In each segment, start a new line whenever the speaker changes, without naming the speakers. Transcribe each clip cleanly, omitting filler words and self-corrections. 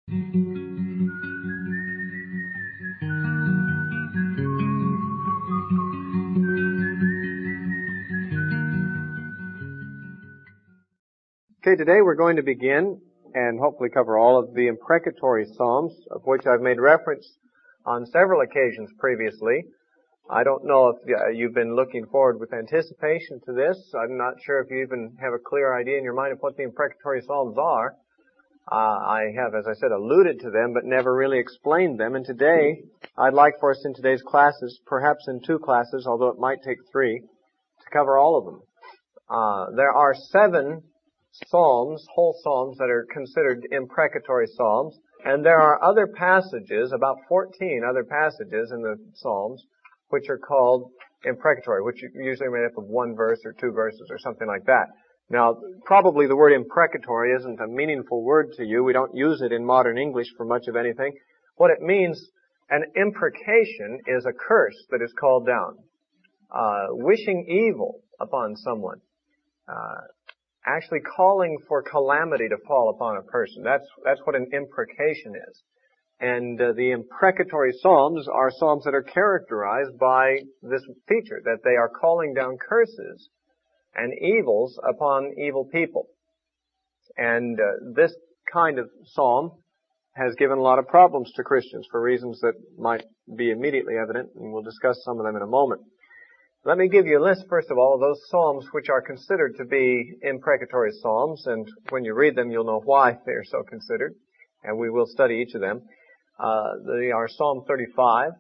Okay, today we're going to begin and hopefully cover all of the imprecatory psalms, of which I've made reference on several occasions previously. I don't know if you've been looking forward with anticipation to this. I'm not sure if you even have a clear idea in your mind of what the imprecatory psalms are. I have, as I said, alluded to them, but never really explained them. And today, I'd like for us in today's classes, perhaps in 2 classes, although it might take 3, to cover all of them. There are 7 psalms, whole psalms, that are considered imprecatory psalms, and there are other passages, about 14 other passages in the psalms, which are called imprecatory, which are usually made up of 1 verse or 2 verses or something like that. Now, probably the word imprecatory isn't a meaningful word to you. We don't use it in modern English for much of anything. What it means, an imprecation is a curse that is called down. Wishing evil upon someone. Actually calling for calamity to fall upon a person. That's what an imprecation is. And the imprecatory psalms are psalms that are characterized by this feature, that they are calling down curses and evils upon evil people. And this kind of psalm has given a lot of problems to Christians for reasons that might be immediately evident, and we'll discuss some of them in a moment. Let me give you a list, first of all, of those psalms which are considered to be imprecatory psalms, and when you read them, you'll know why they are so considered, and we will study each of them. They are Psalm 35,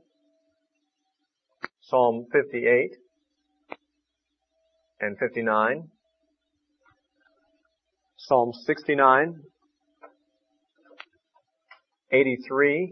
Psalm 58, and 59, Psalm 69, 83,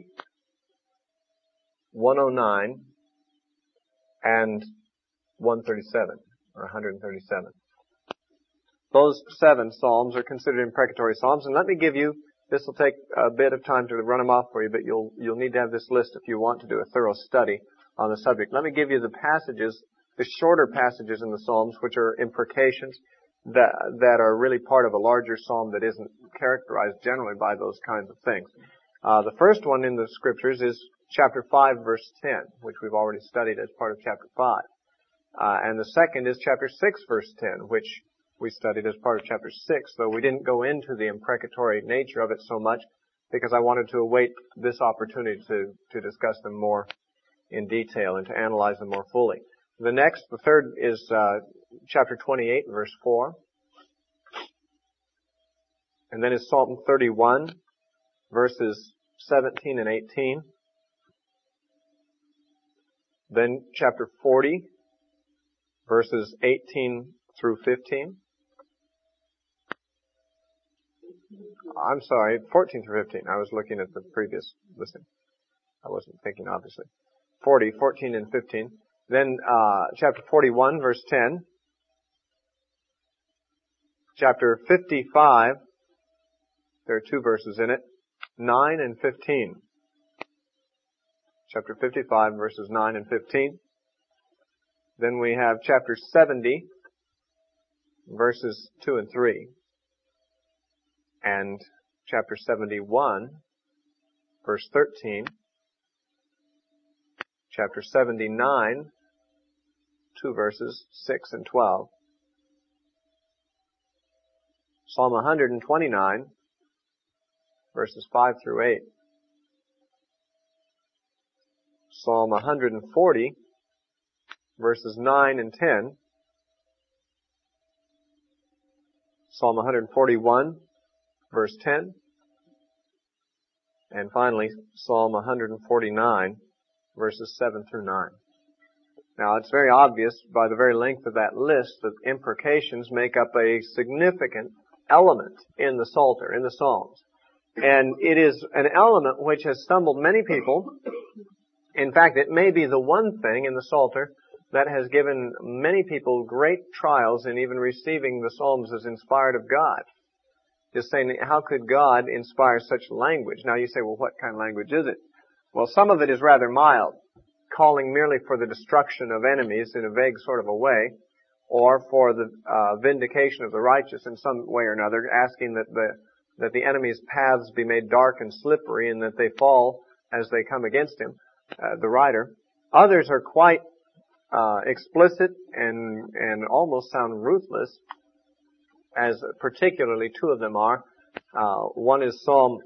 109, and 137, or 137. Those 7 psalms are considered imprecatory psalms, and let me give you, this will take a bit of time to run them off for you, but you'll need to have this list if you want to do a thorough study on the subject. Let me give you the passages, the shorter passages in the psalms, which are imprecations, that are really part of a larger psalm that isn't characterized generally by those kinds of things. The first one in the scriptures is chapter 5, verse 10, which we've already studied as part of chapter 5. And the second is chapter 6, verse 10, which we studied as part of chapter 6, though we didn't go into the imprecatory nature of it so much because I wanted to await this opportunity to discuss them more in detail and to analyze them more fully. The third is chapter 28, verse 4. And then is Psalm 31, verses 17 and 18. Then chapter 40, verses 18 through 15. I'm sorry, 14 through 15. I was looking at the previous listing. I wasn't thinking, obviously. 40, 14, and 15. Then chapter 41, verse 10. Chapter 55, there are 2 verses in it, 9 and 15. Chapter 55, verses 9 and 15. Then we have chapter 70, verses 2 and 3. And chapter 71, verse 13. Chapter 79, 2 verses, 6 and 12. Psalm 129, verses 5 through 8. Psalm 140, verses 9 and 10. Psalm 141, verse 10. And finally, Psalm 149, verses 7 through 9. Now, it's very obvious by the very length of that list that imprecations make up a significant element in the Psalter, in the Psalms. And it is an element which has stumbled many people. In fact, it may be the one thing in the Psalter that has given many people great trials in even receiving the Psalms as inspired of God. Just saying, how could God inspire such language? Now you say, well, what kind of language is it? Well, some of it is rather mild, calling merely for the destruction of enemies in a vague sort of a way, or for the vindication of the righteous in some way or another, asking that that the enemy's paths be made dark and slippery, and that they fall as they come against him, the rider. Others are quite explicit and almost sound ruthless, as particularly two of them are. One is Psalm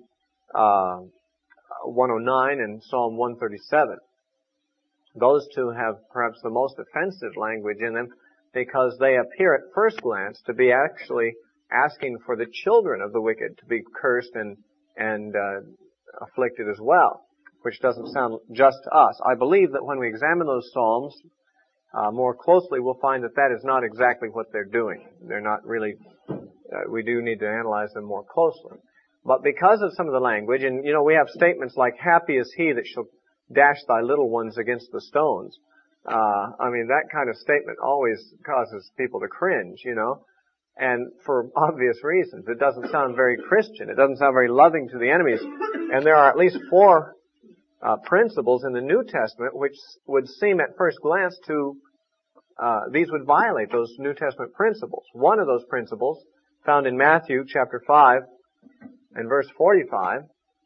109 and Psalm 137. Those two have perhaps the most offensive language in them, because they appear at first glance to be actually asking for the children of the wicked to be cursed and afflicted as well, which doesn't sound just to us. I believe that when we examine those Psalms more closely, we'll find that that is not exactly what they're doing. They're not really, we do need to analyze them more closely. But because of some of the language, and we have statements like, happy is he that shall dash thy little ones against the stones. That kind of statement always causes people to cringe, and for obvious reasons. It doesn't sound very Christian. It doesn't sound very loving to the enemies. And there are at least four principles in the New Testament which would seem at first glance to, these would violate those New Testament principles. One of those principles, found in Matthew chapter 5 and verse 45,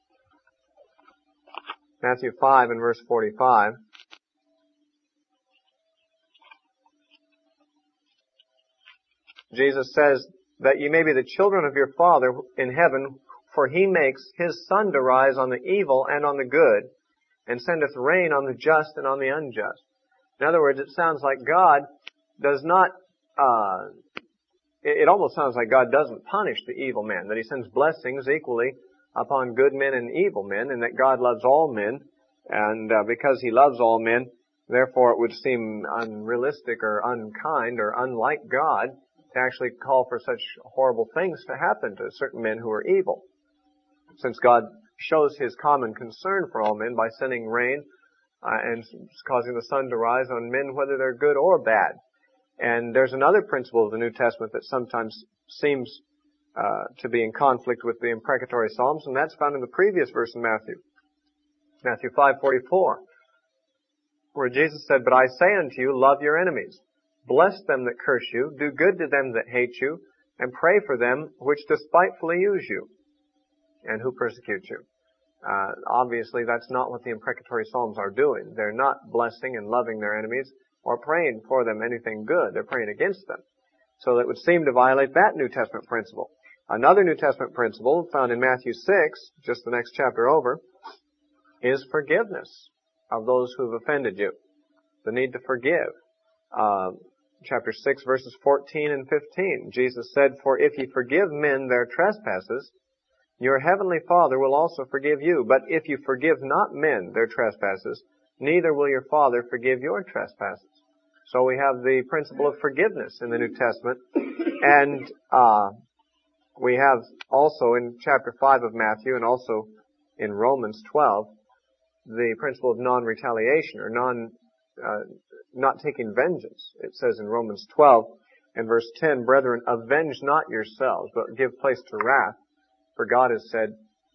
Matthew 5 and verse 45, Jesus says that ye may be the children of your Father in heaven, for he makes his sun to rise on the evil and on the good, and sendeth rain on the just and on the unjust. In other words, it sounds like God does not, it almost sounds like God doesn't punish the evil man, that he sends blessings equally upon good men and evil men, and that God loves all men, and because he loves all men, therefore it would seem unrealistic or unkind or unlike God to actually call for such horrible things to happen to certain men who are evil. Since God shows his common concern for all men by sending rain and causing the sun to rise on men whether they're good or bad. And there's another principle of the New Testament that sometimes seems to be in conflict with the imprecatory Psalms, and that's found in the previous verse in Matthew 5:44, where Jesus said, But I say unto you, love your enemies. Bless them that curse you, do good to them that hate you, and pray for them which despitefully use you, and who persecute you. Obviously, that's not what the imprecatory Psalms are doing. They're not blessing and loving their enemies or praying for them anything good. They're praying against them. So that would seem to violate that New Testament principle. Another New Testament principle found in Matthew 6, just the next chapter over, is forgiveness of those who have offended you. The need to forgive. Chapter 6, verses 14 and 15. Jesus said, For if ye forgive men their trespasses, your heavenly Father will also forgive you. But if you forgive not men their trespasses, neither will your Father forgive your trespasses. So we have the principle of forgiveness in the New Testament. And we have also in chapter 5 of Matthew and also in Romans 12, the principle of non-retaliation or not taking vengeance. It says in Romans 12 and verse 10, Brethren, avenge not yourselves, but give place to wrath. For God has said,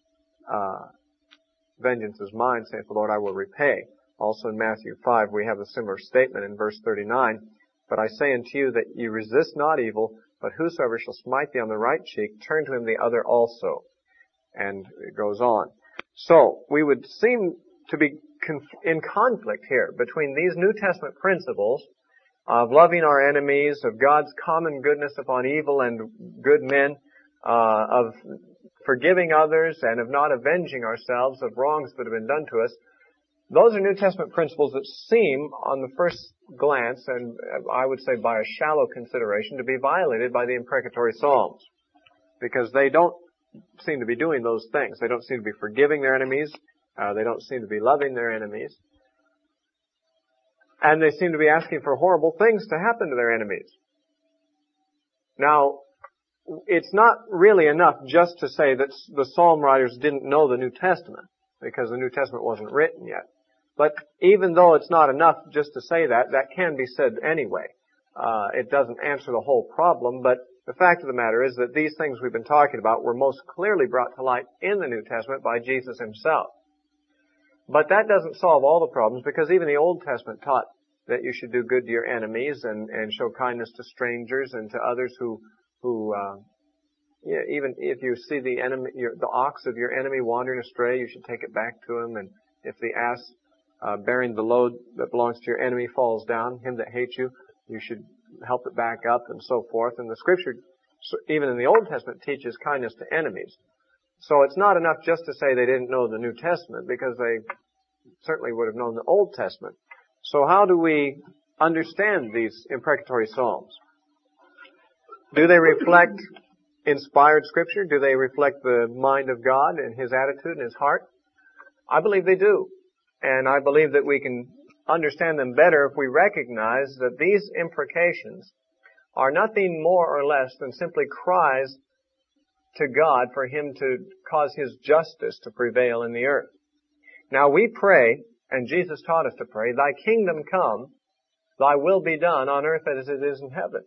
vengeance is mine, saith the Lord, I will repay. Also in Matthew 5, we have a similar statement in verse 39. But I say unto you that ye resist not evil, but whosoever shall smite thee on the right cheek, turn to him the other also. And it goes on. So, we would seem to be in conflict here between these New Testament principles of loving our enemies, of God's common goodness upon evil and good men, of forgiving others and of not avenging ourselves of wrongs that have been done to us. Those are New Testament principles that seem, on the first glance, and I would say by a shallow consideration, to be violated by the imprecatory Psalms. Because they don't seem to be doing those things. They don't seem to be forgiving their enemies. They don't seem to be loving their enemies. And they seem to be asking for horrible things to happen to their enemies. Now, it's not really enough just to say that the Psalm writers didn't know the New Testament, because the New Testament wasn't written yet. But even though it's not enough just to say that, that can be said anyway. It doesn't answer the whole problem, but the fact of the matter is that these things we've been talking about were most clearly brought to light in the New Testament by Jesus himself. But that doesn't solve all the problems, because even the Old Testament taught that you should do good to your enemies and show kindness to strangers and to others who Yeah, even if you see the enemy, the ox of your enemy wandering astray, you should take it back to him. And if the ass bearing the load that belongs to your enemy falls down, him that hates you, you should help it back up, and so forth. And the Scripture, even in the Old Testament, teaches kindness to enemies. So it's not enough just to say they didn't know the New Testament, because they certainly would have known the Old Testament. So how do we understand these imprecatory psalms? Do they reflect inspired Scripture? Do they reflect the mind of God and His attitude and His heart? I believe they do. And I believe that we can understand them better if we recognize that these imprecations are nothing more or less than simply cries to God for Him to cause His justice to prevail in the earth. Now we pray, and Jesus taught us to pray, Thy kingdom come, Thy will be done on earth as it is in heaven.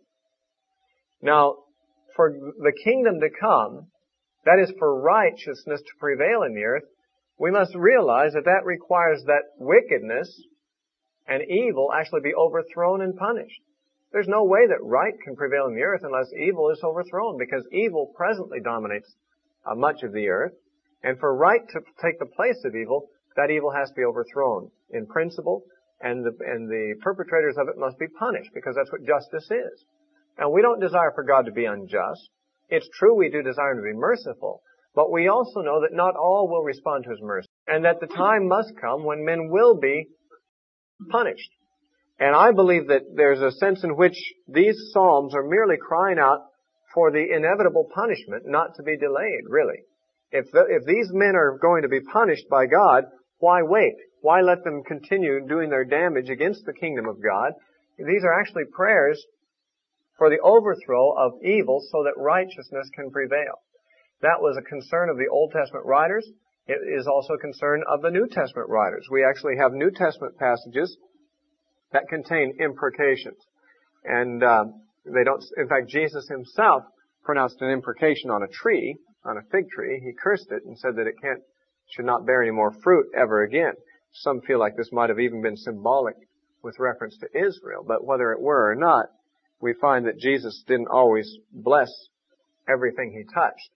Now, for the kingdom to come, that is for righteousness to prevail in the earth, we must realize that that requires that wickedness and evil actually be overthrown and punished. There's no way that right can prevail in the earth unless evil is overthrown, because evil presently dominates much of the earth. And for right to take the place of evil, that evil has to be overthrown in principle, and the perpetrators of it must be punished, because that's what justice is. And we don't desire for God to be unjust. It's true we do desire Him to be merciful, but we also know that not all will respond to His mercy, and that the time must come when men will be punished. And I believe that there's a sense in which these psalms are merely crying out for the inevitable punishment not to be delayed, really. If these men are going to be punished by God, why wait? Why let them continue doing their damage against the kingdom of God? These are actually prayers for the overthrow of evil so that righteousness can prevail. That was a concern of the Old Testament writers. It is also a concern of the New Testament writers. We actually have New Testament passages that contain imprecations. And they don't, in fact, Jesus Himself pronounced an imprecation on a tree, on a fig tree. He cursed it and said that it should not bear any more fruit ever again. Some feel like this might have even been symbolic with reference to Israel, but whether it were or not, we find that Jesus didn't always bless everything He touched.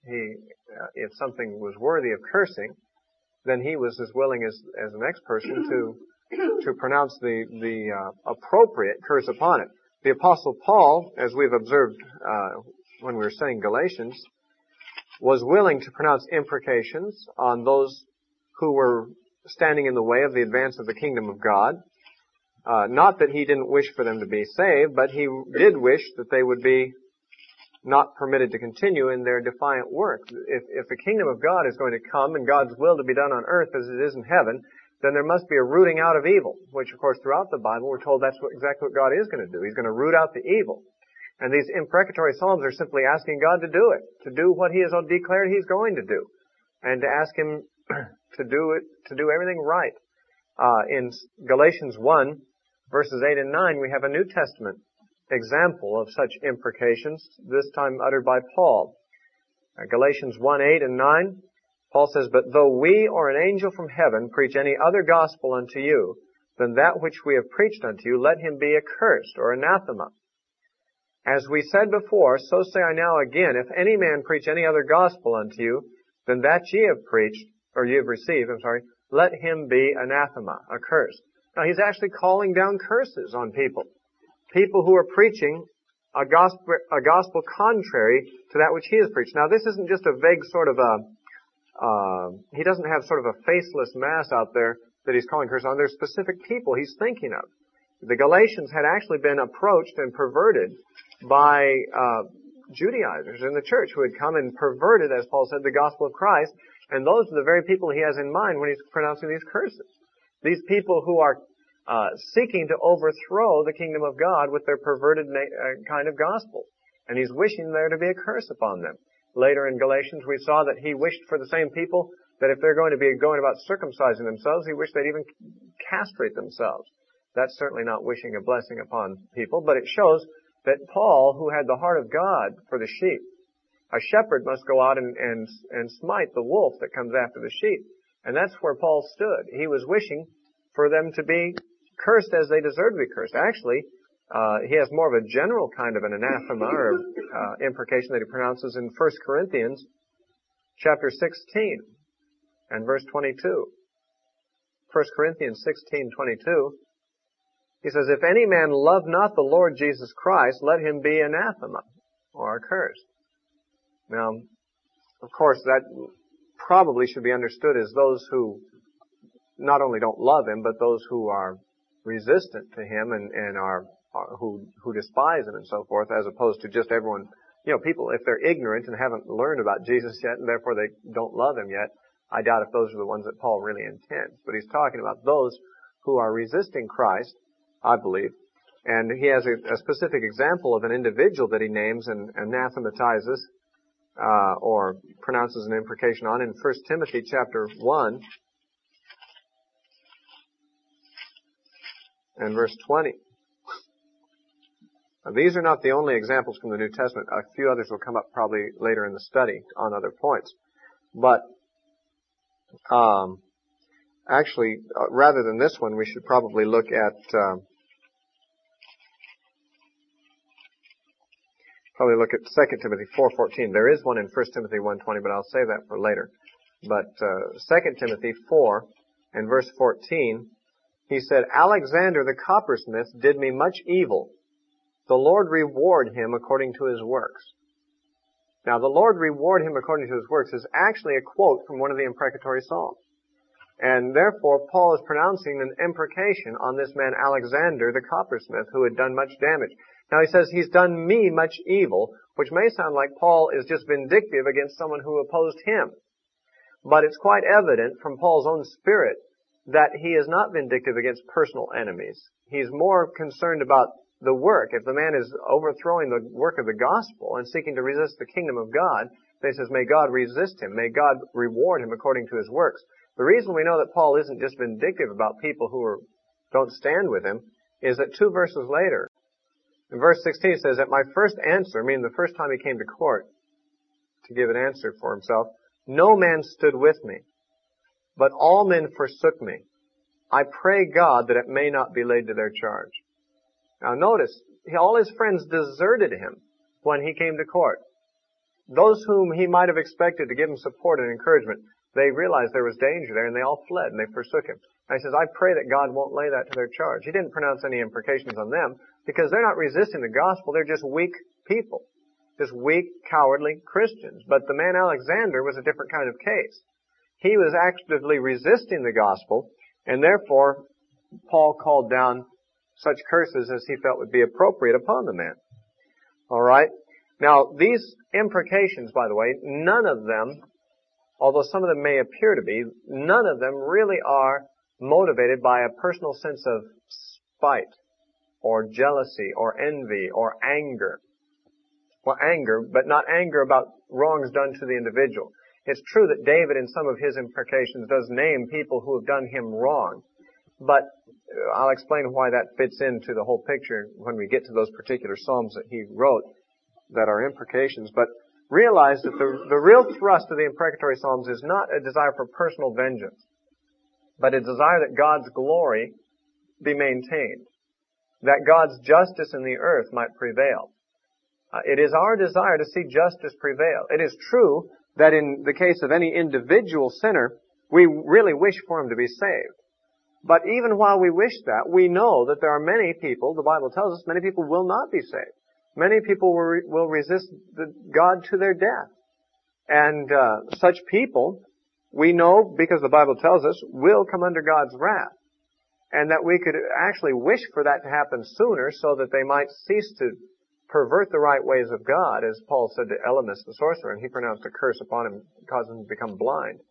If something was worthy of cursing, then He was as willing as the next person to pronounce the appropriate curse upon it. The Apostle Paul, as we've observed when we were studying Galatians, was willing to pronounce imprecations on those who were standing in the way of the advance of the kingdom of God. Not that he didn't wish for them to be saved, but he did wish that they would be not permitted to continue in their defiant work. If the kingdom of God is going to come and God's will to be done on earth as it is in heaven, then there must be a rooting out of evil, which of course throughout the Bible we're told that's exactly what God is going to do. He's going to root out the evil. And these imprecatory psalms are simply asking God to do it, to do what He has declared He's going to do, and to ask Him to do everything right. In Galatians 1, verses 8 and 9, we have a New Testament example of such imprecations, this time uttered by Paul. Galatians 1, 8 and 9, Paul says, But though we or an angel from heaven preach any other gospel unto you than that which we have preached unto you, let him be accursed, or anathema. As we said before, so say I now again, if any man preach any other gospel unto you than that ye have preached, or ye have received, let him be anathema, accursed. Now he's actually calling down curses on people. People who are preaching a gospel contrary to that which he has preached. Now this isn't just a vague sort of he doesn't have sort of a faceless mass out there that he's calling curses on. There's specific people he's thinking of. The Galatians had actually been approached and perverted by Judaizers in the church who had come and perverted, as Paul said, the gospel of Christ. And those are the very people he has in mind when he's pronouncing these curses. These people who are seeking to overthrow the kingdom of God with their perverted kind of gospel. And he's wishing there to be a curse upon them. Later in Galatians, we saw that he wished for the same people that if they're going to be going about circumcising themselves, he wished they'd even castrate themselves. That's certainly not wishing a blessing upon people, but it shows that Paul, who had the heart of God for the sheep, a shepherd must go out and smite the wolf that comes after the sheep. And that's where Paul stood. He was wishing for them to be cursed as they deserve to be cursed. Actually, he has more of a general kind of an anathema or imprecation that he pronounces in 1 Corinthians chapter 16 and verse 22. 1 Corinthians 16:22, he says, "If any man love not the Lord Jesus Christ, let him be anathema," or accursed. Now, of course, that probably should be understood as those who not only don't love him, but those who are resistant to him and are who despise him and so forth, as opposed to just everyone. People, if they're ignorant and haven't learned about Jesus yet, and therefore they don't love him yet, I doubt if those are the ones that Paul really intends. But he's talking about those who are resisting Christ, I believe. And he has a specific example of an individual that he names and anathematizes, or pronounces an imprecation on in 1 Timothy chapter 1 and verse 20. Now, these are not the only examples from the New Testament. A few others will come up probably later in the study on other points. But actually, rather than this one, we should probably look at 2 Timothy 4:14. There is one in 1 Timothy 1:20, but I'll save that for later. But 2 Timothy 4 and verse 14, he said, "Alexander the coppersmith did me much evil. The Lord reward him according to his works." Now, the Lord reward him according to his works is actually a quote from one of the imprecatory Psalms. And therefore, Paul is pronouncing an imprecation on this man Alexander the coppersmith, who had done much damage. Now, he says, "He's done me much evil," which may sound like Paul is just vindictive against someone who opposed him. But it's quite evident from Paul's own spirit that he is not vindictive against personal enemies. He's more concerned about the work. If the man is overthrowing the work of the gospel and seeking to resist the kingdom of God, then he says, may God resist him. May God reward him according to his works. The reason we know that Paul isn't just vindictive about people who don't stand with him is that 2 verses later, in verse 16 it says, "At my first answer," meaning the first time he came to court to give an answer for himself, "no man stood with me, but all men forsook me. I pray God that it may not be laid to their charge." Now notice, all his friends deserted him when he came to court. Those whom he might have expected to give him support and encouragement, they realized there was danger there and they all fled and they forsook him. And he says, I pray that God won't lay that to their charge. He didn't pronounce any imprecations on them because they're not resisting the gospel. They're just weak people. Just weak, cowardly Christians. But the man Alexander was a different kind of case. He was actively resisting the gospel, and therefore Paul called down such curses as he felt would be appropriate upon the man. All right? Now, these imprecations, by the way, none of them, although some of them may appear to be, none of them really are motivated by a personal sense of spite or jealousy or envy or anger. Well, anger, but not anger about wrongs done to the individual. It's true that David in some of his imprecations does name people who have done him wrong, but I'll explain why that fits into the whole picture when we get to those particular psalms that he wrote that are imprecations. But realize that the real thrust of the imprecatory psalms is not a desire for personal vengeance, but a desire that God's glory be maintained, that God's justice in the earth might prevail. It is our desire to see justice prevail. It is true that in the case of any individual sinner, we really wish for him to be saved. But even while we wish that, we know that there are many people, the Bible tells us, many people will not be saved. Many people will resist God to their death. And such people, we know, because the Bible tells us, will come under God's wrath. And that we could actually wish for that to happen sooner so that they might cease to pervert the right ways of God, as Paul said to Elymas the sorcerer, and he pronounced a curse upon him, causing him to become blind.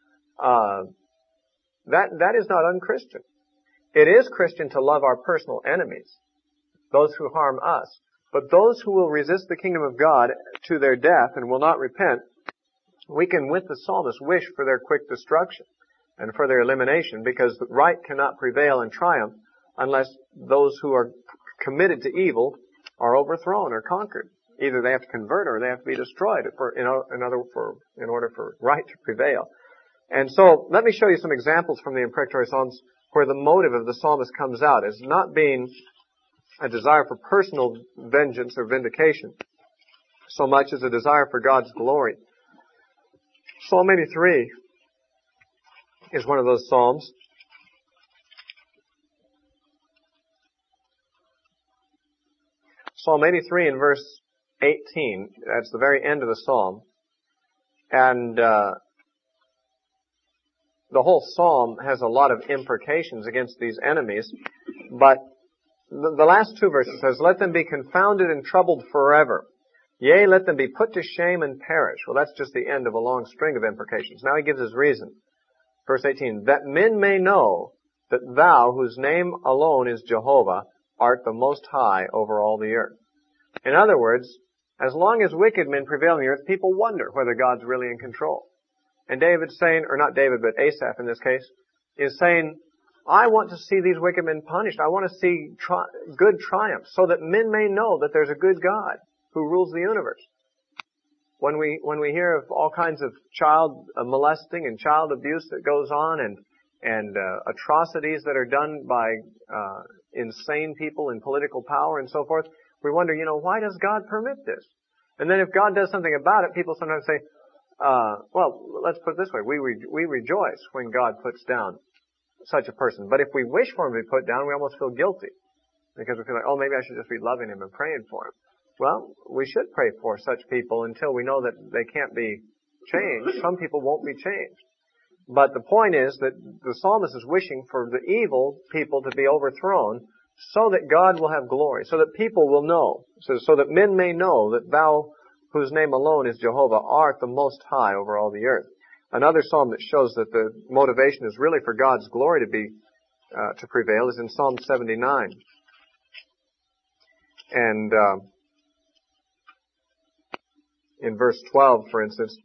That is not unchristian. It is Christian to love our personal enemies, those who harm us. But those who will resist the kingdom of God to their death and will not repent, we can, with the psalmist, wish for their quick destruction and for their elimination, because the right cannot prevail and triumph unless those who are committed to evil are overthrown or conquered. Either they have to convert or they have to be destroyed in order for right to prevail. And so, let me show you some examples from the imprecatory psalms where the motive of the psalmist comes out as not being a desire for personal vengeance or vindication so much as a desire for God's glory. Psalm 83 is one of those psalms. Psalm 83 in verse 18, that's the very end of the psalm. And the whole psalm has a lot of imprecations against these enemies, but the last two verses says, "Let them be confounded and troubled forever. Yea, let them be put to shame and perish." Well, that's just the end of a long string of imprecations. Now he gives his reason. Verse 18, "That men may know that thou, whose name alone is Jehovah, art the Most High over all the earth." In other words, as long as wicked men prevail on the earth, people wonder whether God's really in control. And David's saying, or not David, but Asaph in this case, is saying, I want to see these wicked men punished. I want to see good triumph so that men may know that there's a good God who rules the universe. When we hear of all kinds of child molesting and child abuse that goes on and atrocities that are done by insane people in political power and so forth, we wonder, why does God permit this? And then if God does something about it, people sometimes say, well, let's put it this way. We rejoice when God puts down such a person. But if we wish for him to be put down, we almost feel guilty. Because we feel like, oh, maybe I should just be loving him and praying for him. Well, we should pray for such people until we know that they can't be changed. Some people won't be changed. But the point is that the psalmist is wishing for the evil people to be overthrown so that God will have glory, so that people will know. It says, so that men may know that thou, whose name alone is Jehovah, art the Most High over all the earth. Another psalm that shows that the motivation is really for God's glory to prevail is in Psalm 79. And in verse 12, for instance,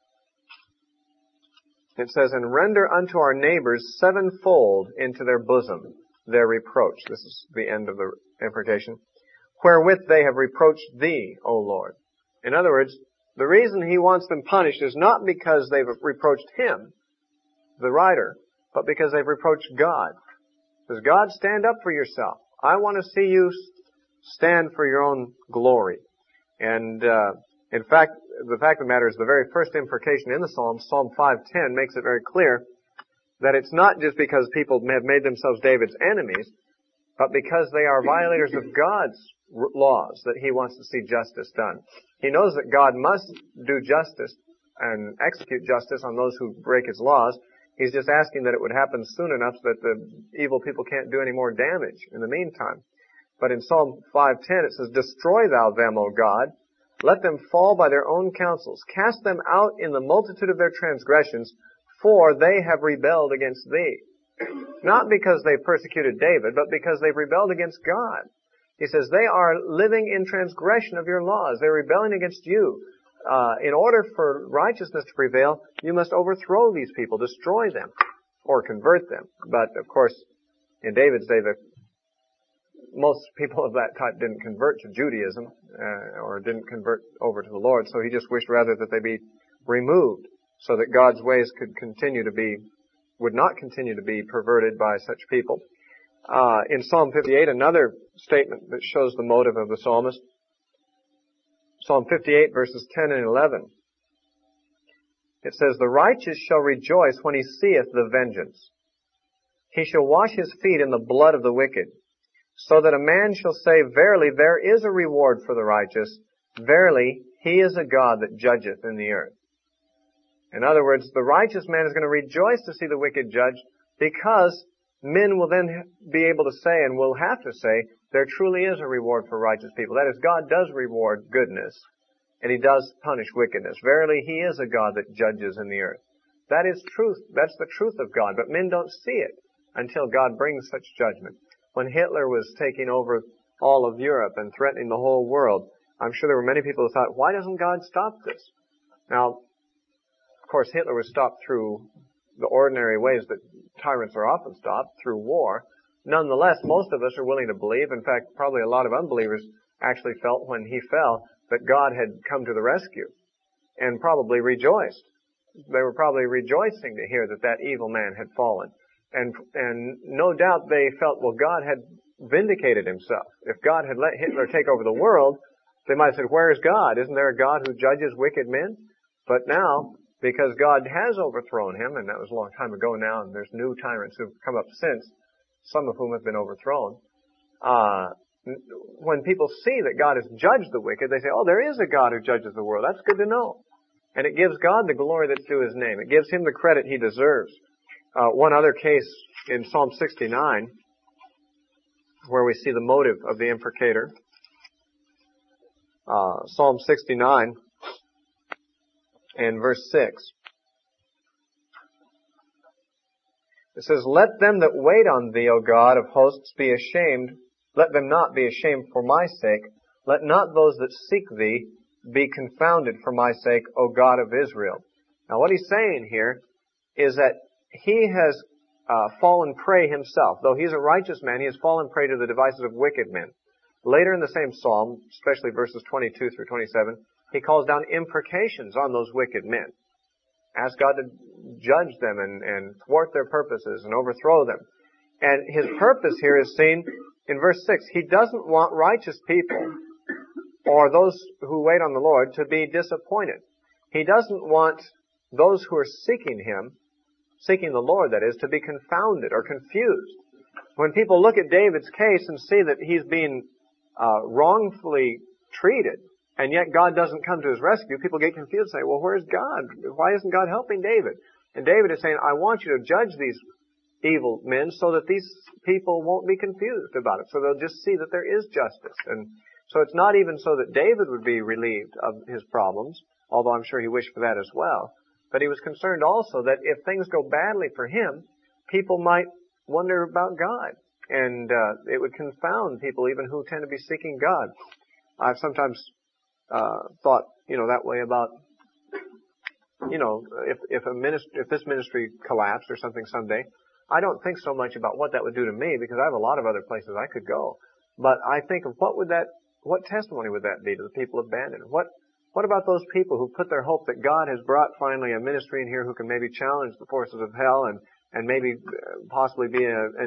it says, "And render unto our neighbors sevenfold into their bosom their reproach." This is the end of the imprecation. "Wherewith they have reproached thee, O Lord." In other words, the reason he wants them punished is not because they've reproached him, the writer, but because they've reproached God. Does God stand up for yourself? I want to see you stand for your own glory. And in fact, the fact of the matter is the very first imprecation in the Psalm, Psalm 5:10, makes it very clear that it's not just because people have made themselves David's enemies, but because they are violators of God's laws that he wants to see justice done. He knows that God must do justice and execute justice on those who break his laws. He's just asking that it would happen soon enough so that the evil people can't do any more damage in the meantime. But in Psalm 5:10 it says, "Destroy thou them, O God. Let them fall by their own counsels. Cast them out in the multitude of their transgressions, for they have rebelled against thee." Not because they persecuted David, but because they've rebelled against God. He says, they are living in transgression of your laws. They're rebelling against you. In order for righteousness to prevail, you must overthrow these people, destroy them, or convert them. But, of course, in David's day, most people of that type didn't convert to Judaism, or didn't convert over to the Lord, so he just wished rather that they be removed, so that God's ways would not continue to be perverted by such people. In Psalm 58, another statement that shows the motive of the psalmist. Psalm 58, verses 10 and 11. It says, "The righteous shall rejoice when he seeth the vengeance. He shall wash his feet in the blood of the wicked, so that a man shall say, Verily, there is a reward for the righteous. Verily, he is a God that judgeth in the earth." In other words, the righteous man is going to rejoice to see the wicked judged, because men will then be able to say, and will have to say, there truly is a reward for righteous people. That is, God does reward goodness, and he does punish wickedness. Verily, he is a God that judges in the earth. That is truth. That's the truth of God, but men don't see it until God brings such judgment. When Hitler was taking over all of Europe and threatening the whole world, I'm sure there were many people who thought, why doesn't God stop this? Now, of course, Hitler was stopped through the ordinary ways that tyrants are often stopped, through war. Nonetheless, most of us are willing to believe, in fact, probably a lot of unbelievers actually felt when he fell that God had come to the rescue and probably rejoiced. They were probably rejoicing to hear that evil man had fallen. And no doubt they felt, well, God had vindicated himself. If God had let Hitler take over the world, they might have said, where is God? Isn't there a God who judges wicked men? But now, because God has overthrown him, and that was a long time ago now, and there's new tyrants who've come up since, some of whom have been overthrown, when people see that God has judged the wicked, they say, oh, there is a God who judges the world. That's good to know. And it gives God the glory that's due his name. It gives him the credit he deserves. One other case in Psalm 69, where we see the motive of the imprecator. Psalm 69 and verse 6. It says, let them that wait on thee, O God of hosts, be ashamed. Let them not be ashamed for my sake. Let not those that seek thee be confounded for my sake, O God of Israel. Now what he's saying here is that he has fallen prey himself. Though he's a righteous man, he has fallen prey to the devices of wicked men. Later in the same psalm, especially verses 22 through 27, he calls down imprecations on those wicked men. Ask God to judge them and thwart their purposes and overthrow them. And his purpose here is seen in verse 6. He doesn't want righteous people or those who wait on the Lord to be disappointed. He doesn't want those who are seeking him, seeking the Lord that is, to be confounded or confused. When people look at David's case and see that he's being wrongfully treated, and yet God doesn't come to his rescue, people get confused and say, well, where's God? Why isn't God helping David? And David is saying, I want you to judge these evil men so that these people won't be confused about it. So they'll just see that there is justice. And so it's not even so that David would be relieved of his problems, although I'm sure he wished for that as well. But he was concerned also that if things go badly for him, people might wonder about God. And it would confound people even who tend to be seeking God. I've sometimes thought, that way about, if this ministry collapsed or something someday, I don't think so much about what that would do to me because I have a lot of other places I could go. But I think of what testimony would that be to the people abandoned? What about those people who put their hope that God has brought finally a ministry in here who can maybe challenge the forces of hell and maybe possibly be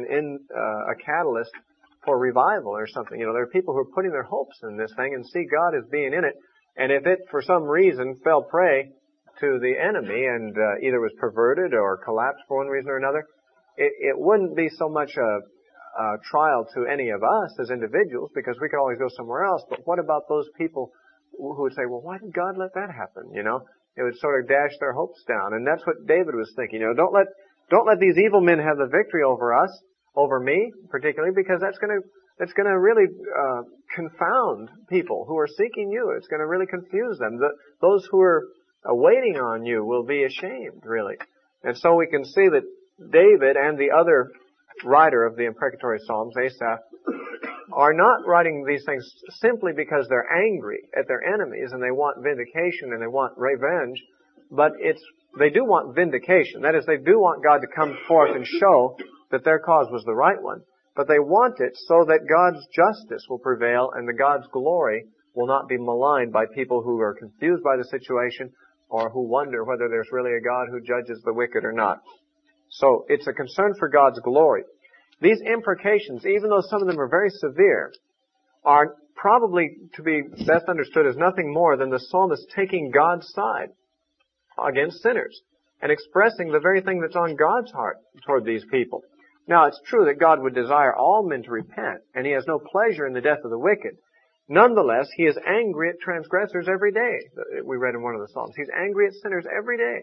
a catalyst for revival or something? There are people who are putting their hopes in this thing and see God as being in it. And if it, for some reason, fell prey to the enemy and either was perverted or collapsed for one reason or another, it wouldn't be so much a trial to any of us as individuals because we could always go somewhere else. But what about those people who would say, well, why did God let that happen? It would sort of dash their hopes down. And that's what David was thinking. Don't let these evil men have the victory over us, over me particularly, because that's going to really confound people who are seeking you. It's going to really confuse them. Those who are waiting on you will be ashamed, really. And so we can see that David and the other writer of the imprecatory Psalms, Asaph, are not writing these things simply because they're angry at their enemies and they want vindication and they want revenge, but they do want vindication. That is, they do want God to come forth and show that their cause was the right one. But they want it so that God's justice will prevail and the God's glory will not be maligned by people who are confused by the situation or who wonder whether there's really a God who judges the wicked or not. So it's a concern for God's glory. These imprecations, even though some of them are very severe, are probably to be best understood as nothing more than the psalmist taking God's side against sinners and expressing the very thing that's on God's heart toward these people. Now, it's true that God would desire all men to repent, and He has no pleasure in the death of the wicked. Nonetheless, He is angry at transgressors every day. We read in one of the Psalms. He's angry at sinners every day.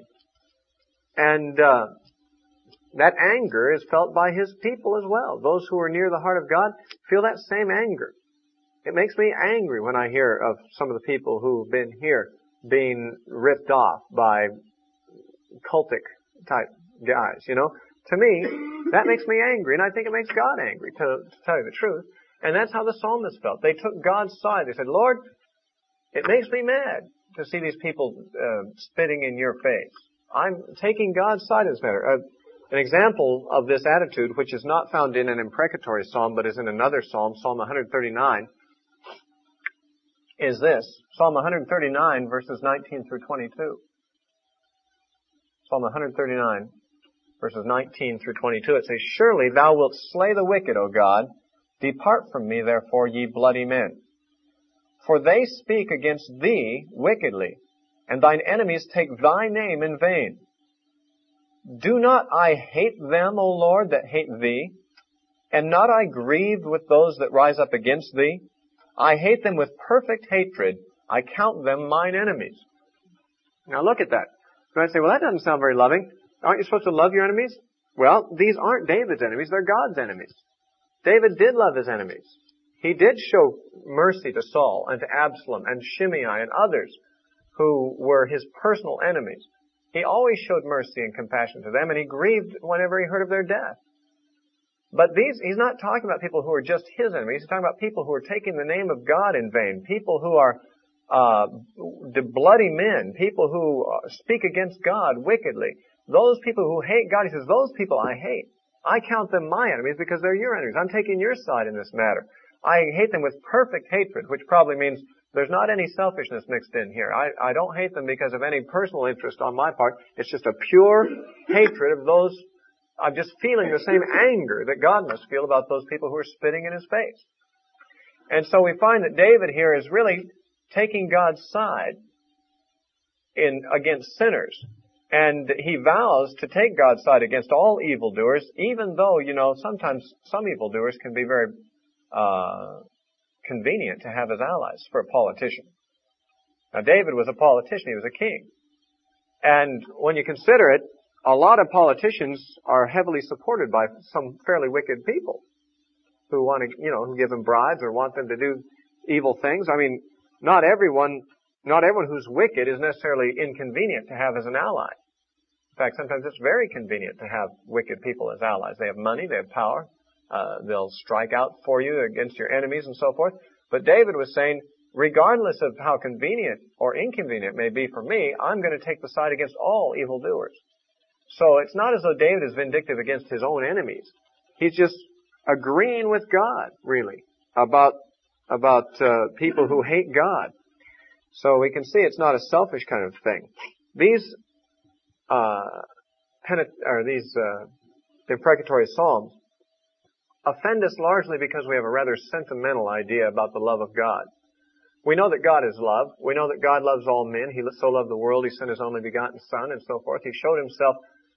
And that anger is felt by His people as well. Those who are near the heart of God feel that same anger. It makes me angry when I hear of some of the people who've been here being ripped off by cultic type guys, To me, that makes me angry, and I think it makes God angry, to tell you the truth. And that's how the psalmist felt. They took God's side. They said, Lord, it makes me mad to see these people spitting in your face. I'm taking God's side in this matter. An example of this attitude, which is not found in an imprecatory psalm, but is in another psalm, Psalm 139, is this. Psalm 139, verses 19 through 22. Psalm 139, verses 19 through 22. It says, Surely thou wilt slay the wicked, O God, Depart from me, therefore, ye bloody men. For they speak against thee wickedly, and thine enemies take thy name in vain. Do not I hate them, O Lord, that hate thee? And not I grieved with those that rise up against thee? I hate them with perfect hatred. I count them mine enemies. Now look at that. You might say, well, that doesn't sound very loving. Aren't you supposed to love your enemies? Well, these aren't David's enemies. They're God's enemies. David did love his enemies. He did show mercy to Saul and to Absalom and Shimei and others who were his personal enemies. He always showed mercy and compassion to them, and he grieved whenever he heard of their death. But he's not talking about people who are just his enemies. He's talking about people who are taking the name of God in vain, people who are the bloody men, people who speak against God wickedly. Those people who hate God, he says, those people I hate. I count them my enemies because they're your enemies. I'm taking your side in this matter. I hate them with perfect hatred, which probably means there's not any selfishness mixed in here. I don't hate them because of any personal interest on my part. It's just a pure hatred of those. I'm just feeling the same anger that God must feel about those people who are spitting in his face. And so we find that David here is really taking God's side against sinners. And he vows to take God's side against all evildoers, even though, sometimes some evildoers can be very convenient to have as allies for a politician. Now, David was a politician. He was a king. And when you consider it, a lot of politicians are heavily supported by some fairly wicked people who want to, who give them bribes or want them to do evil things. I mean, not everyone who's wicked is necessarily inconvenient to have as an ally. In fact, sometimes it's very convenient to have wicked people as allies. They have money, they have power, they'll strike out for you against your enemies and so forth. But David was saying, regardless of how convenient or inconvenient it may be for me, I'm going to take the side against all evildoers. So it's not as though David is vindictive against his own enemies. He's just agreeing with God, really, about people who hate God. So we can see it's not a selfish kind of thing. These imprecatory psalms offend us largely because we have a rather sentimental idea about the love of God. We know that God is love. We know that God loves all men. He so loved the world, He sent His only begotten Son, and so forth. He showed Himself,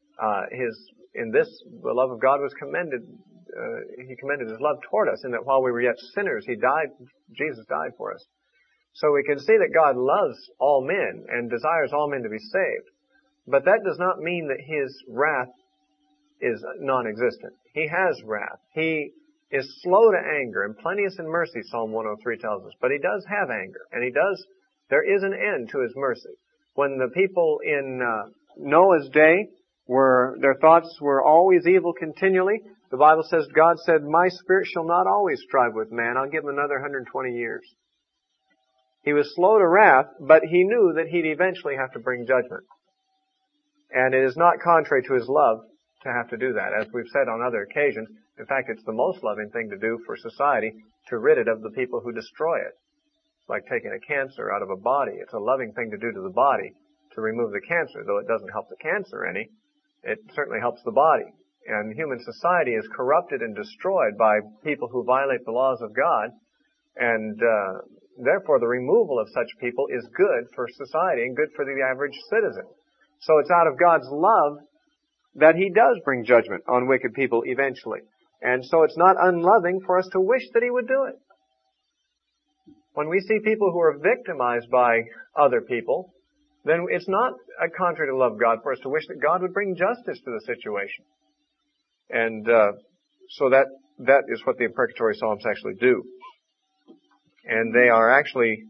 the love of God was commended. He commended His love toward us in that while we were yet sinners, Jesus died for us. So we can see that God loves all men and desires all men to be saved. But that does not mean that His wrath is non-existent. He has wrath. He is slow to anger and plenteous in mercy, Psalm 103 tells us. But He does have anger, and there is an end to His mercy. When the people in Noah's day their thoughts were always evil continually, the Bible says, God said, my spirit shall not always strive with man. I'll give him another 120 years. He was slow to wrath, but He knew that He'd eventually have to bring judgment. And it is not contrary to His love to have to do that. As we've said on other occasions, in fact, it's the most loving thing to do for society to rid it of the people who destroy it. It's like taking a cancer out of a body. It's a loving thing to do to the body to remove the cancer, though it doesn't help the cancer any. It certainly helps the body. And human society is corrupted and destroyed by people who violate the laws of God. And therefore, the removal of such people is good for society and good for the average citizen. So it's out of God's love that He does bring judgment on wicked people eventually. And so it's not unloving for us to wish that He would do it. When we see people who are victimized by other people, then it's not contrary to love of God for us to wish that God would bring justice to the situation. And so that is what the imprecatory psalms actually do. And they are actually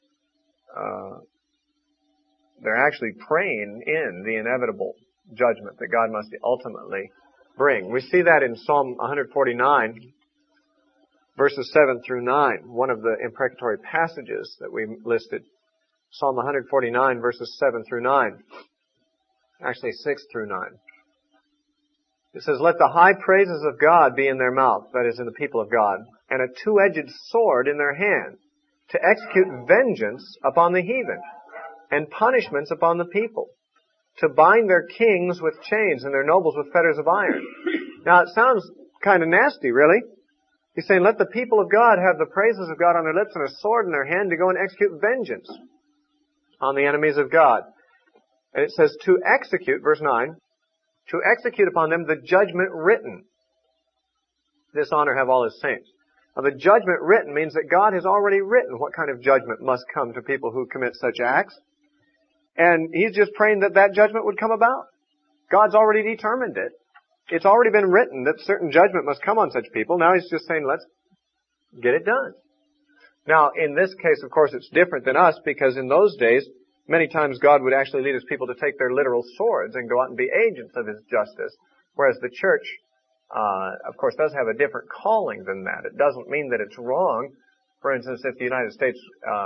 praying in the inevitable judgment that God must ultimately bring. We see that in Psalm 149, verses 7 through 9, one of the imprecatory passages that we listed. Psalm 149, verses 7 through 9. Actually, 6 through 9. It says, let the high praises of God be in their mouth, that is, in the people of God, and a two-edged sword in their hand, to execute vengeance upon the heathen, and punishments upon the people, to bind their kings with chains and their nobles with fetters of iron. Now, it sounds kind of nasty, really. He's saying, let the people of God have the praises of God on their lips and a sword in their hand to go and execute vengeance on the enemies of God. And it says to execute, verse 9, to execute upon them the judgment written. This honor have all his saints. Now, the judgment written means that God has already written what kind of judgment must come to people who commit such acts. And he's just praying that that judgment would come about. God's already determined it. It's already been written that certain judgment must come on such people. Now he's just saying, let's get it done. Now, in this case, of course, it's different than us, because in those days, many times God would actually lead his people to take their literal swords and go out and be agents of his justice. Whereas the church, of course, does have a different calling than that. It doesn't mean that it's wrong. For instance, if the United States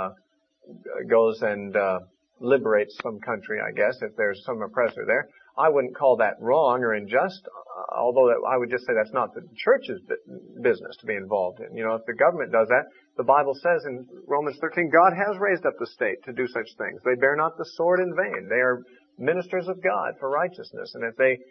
goes and liberates some country, I guess, if there's some oppressor there, I wouldn't call that wrong or unjust, although I would just say that's not the church's business to be involved in. You know, if the government does that, the Bible says in Romans 13, God has raised up the state to do such things. They bear not the sword in vain. They are ministers of God for righteousness. And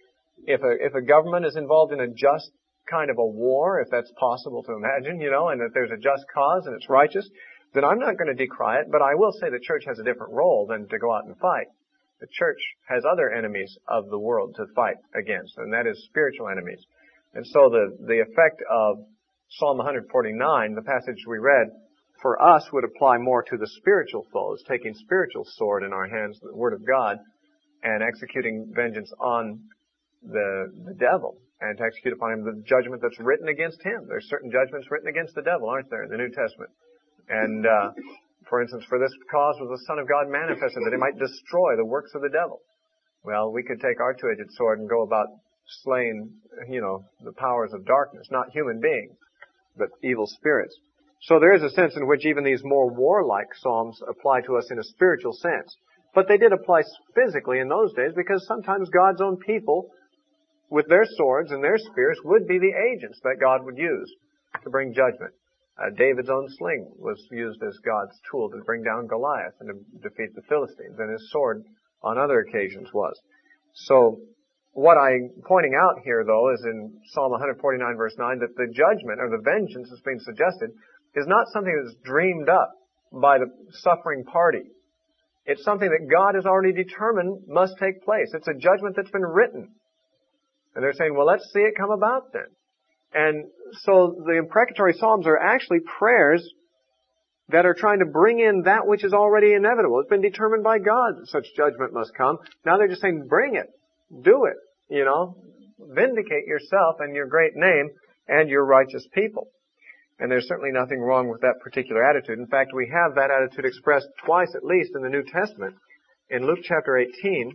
if a government is involved in a just kind of a war, if that's possible to imagine, you know, and that there's a just cause and it's righteous, then I'm not going to decry it, but I will say the church has a different role than to go out and fight. The church has other enemies of the world to fight against, and that is spiritual enemies. And so the effect of Psalm 149, the passage we read, for us would apply more to the spiritual foes, taking spiritual sword in our hands, the Word of God, and executing vengeance on the devil, and to execute upon him the judgment that's written against him. There's certain judgments written against the devil, aren't there, in the New Testament? And for instance, for this cause was the Son of God manifested, that he might destroy the works of the devil. Well, we could take our two-edged sword and go about slaying, you know, the powers of darkness, not human beings, but evil spirits. So there is a sense in which even these more warlike psalms apply to us in a spiritual sense. But they did apply physically in those days, because sometimes God's own people, with their swords and their spears, would be the agents that God would use to bring judgment. David's own sling was used as God's tool to bring down Goliath and to defeat the Philistines, and his sword on other occasions was. So what I'm pointing out here, though, is in Psalm 149, verse 9, that the judgment or the vengeance that's being suggested is not something that's dreamed up by the suffering party. It's something that God has already determined must take place. It's a judgment that's been written. And they're saying, well, let's see it come about then. And so the imprecatory psalms are actually prayers that are trying to bring in that which is already inevitable. It's been determined by God that such judgment must come. Now they're just saying, bring it. Do it. You know, vindicate yourself and your great name and your righteous people. And there's certainly nothing wrong with that particular attitude. In fact, we have that attitude expressed twice at least in the New Testament. In Luke chapter 18,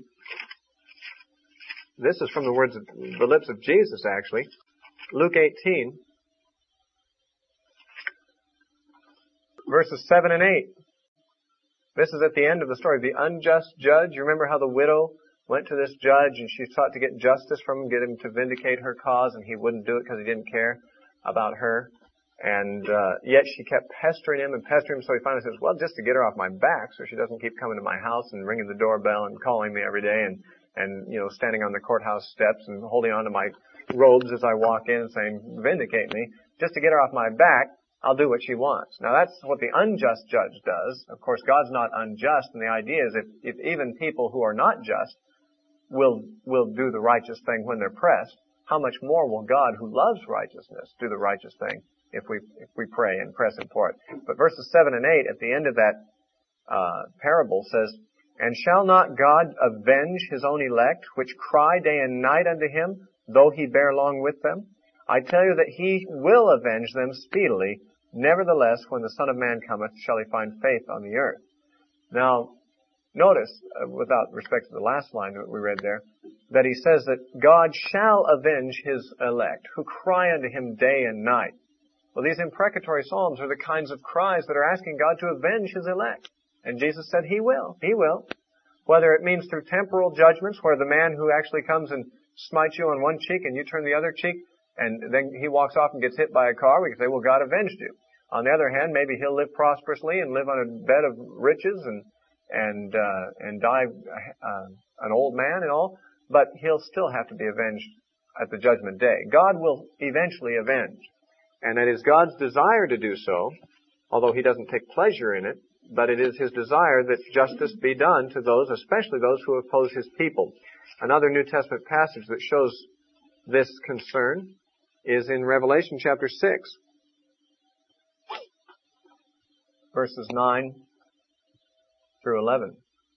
this is from the lips of Jesus, actually. Luke 18, verses 7 and 8. This is at the end of the story. The unjust judge. You remember how the widow went to this judge and she sought to get justice from him, get him to vindicate her cause, and he wouldn't do it because he didn't care about her. And yet she kept pestering him, so he finally says, well, just to get her off my back so she doesn't keep coming to my house and ringing the doorbell and calling me every day and you know, standing on the courthouse steps and holding on to my robes as I walk in and saying, vindicate me. Just to get her off my back, I'll do what she wants. Now that's what the unjust judge does. Of course, God's not unjust, and the idea is if even people who are not just will do the righteous thing when they're pressed, how much more will God, who loves righteousness, do the righteous thing if we pray and press him for it. But verses 7 and 8 at the end of that parable says, and shall not God avenge his own elect, which cry day and night unto him, though he bear long with them? I tell you that he will avenge them speedily. Nevertheless, when the Son of Man cometh, shall he find faith on the earth? Now, notice, without respect to the last line that we read there, that he says that God shall avenge his elect, who cry unto him day and night. Well, these imprecatory psalms are the kinds of cries that are asking God to avenge his elect. And Jesus said he will. He will. Whether it means through temporal judgments, where the man who actually comes and smites you on one cheek and you turn the other cheek, and then he walks off and gets hit by a car, we can say, well, God avenged you. On the other hand, maybe he'll live prosperously and live on a bed of riches and die an old man and all, but he'll still have to be avenged at the judgment day. God will eventually avenge. And it is God's desire to do so, although He doesn't take pleasure in it, but it is His desire that justice be done to those, especially those who oppose His people. Another New Testament passage that shows this concern is in Revelation chapter 6, verses 9 through 11.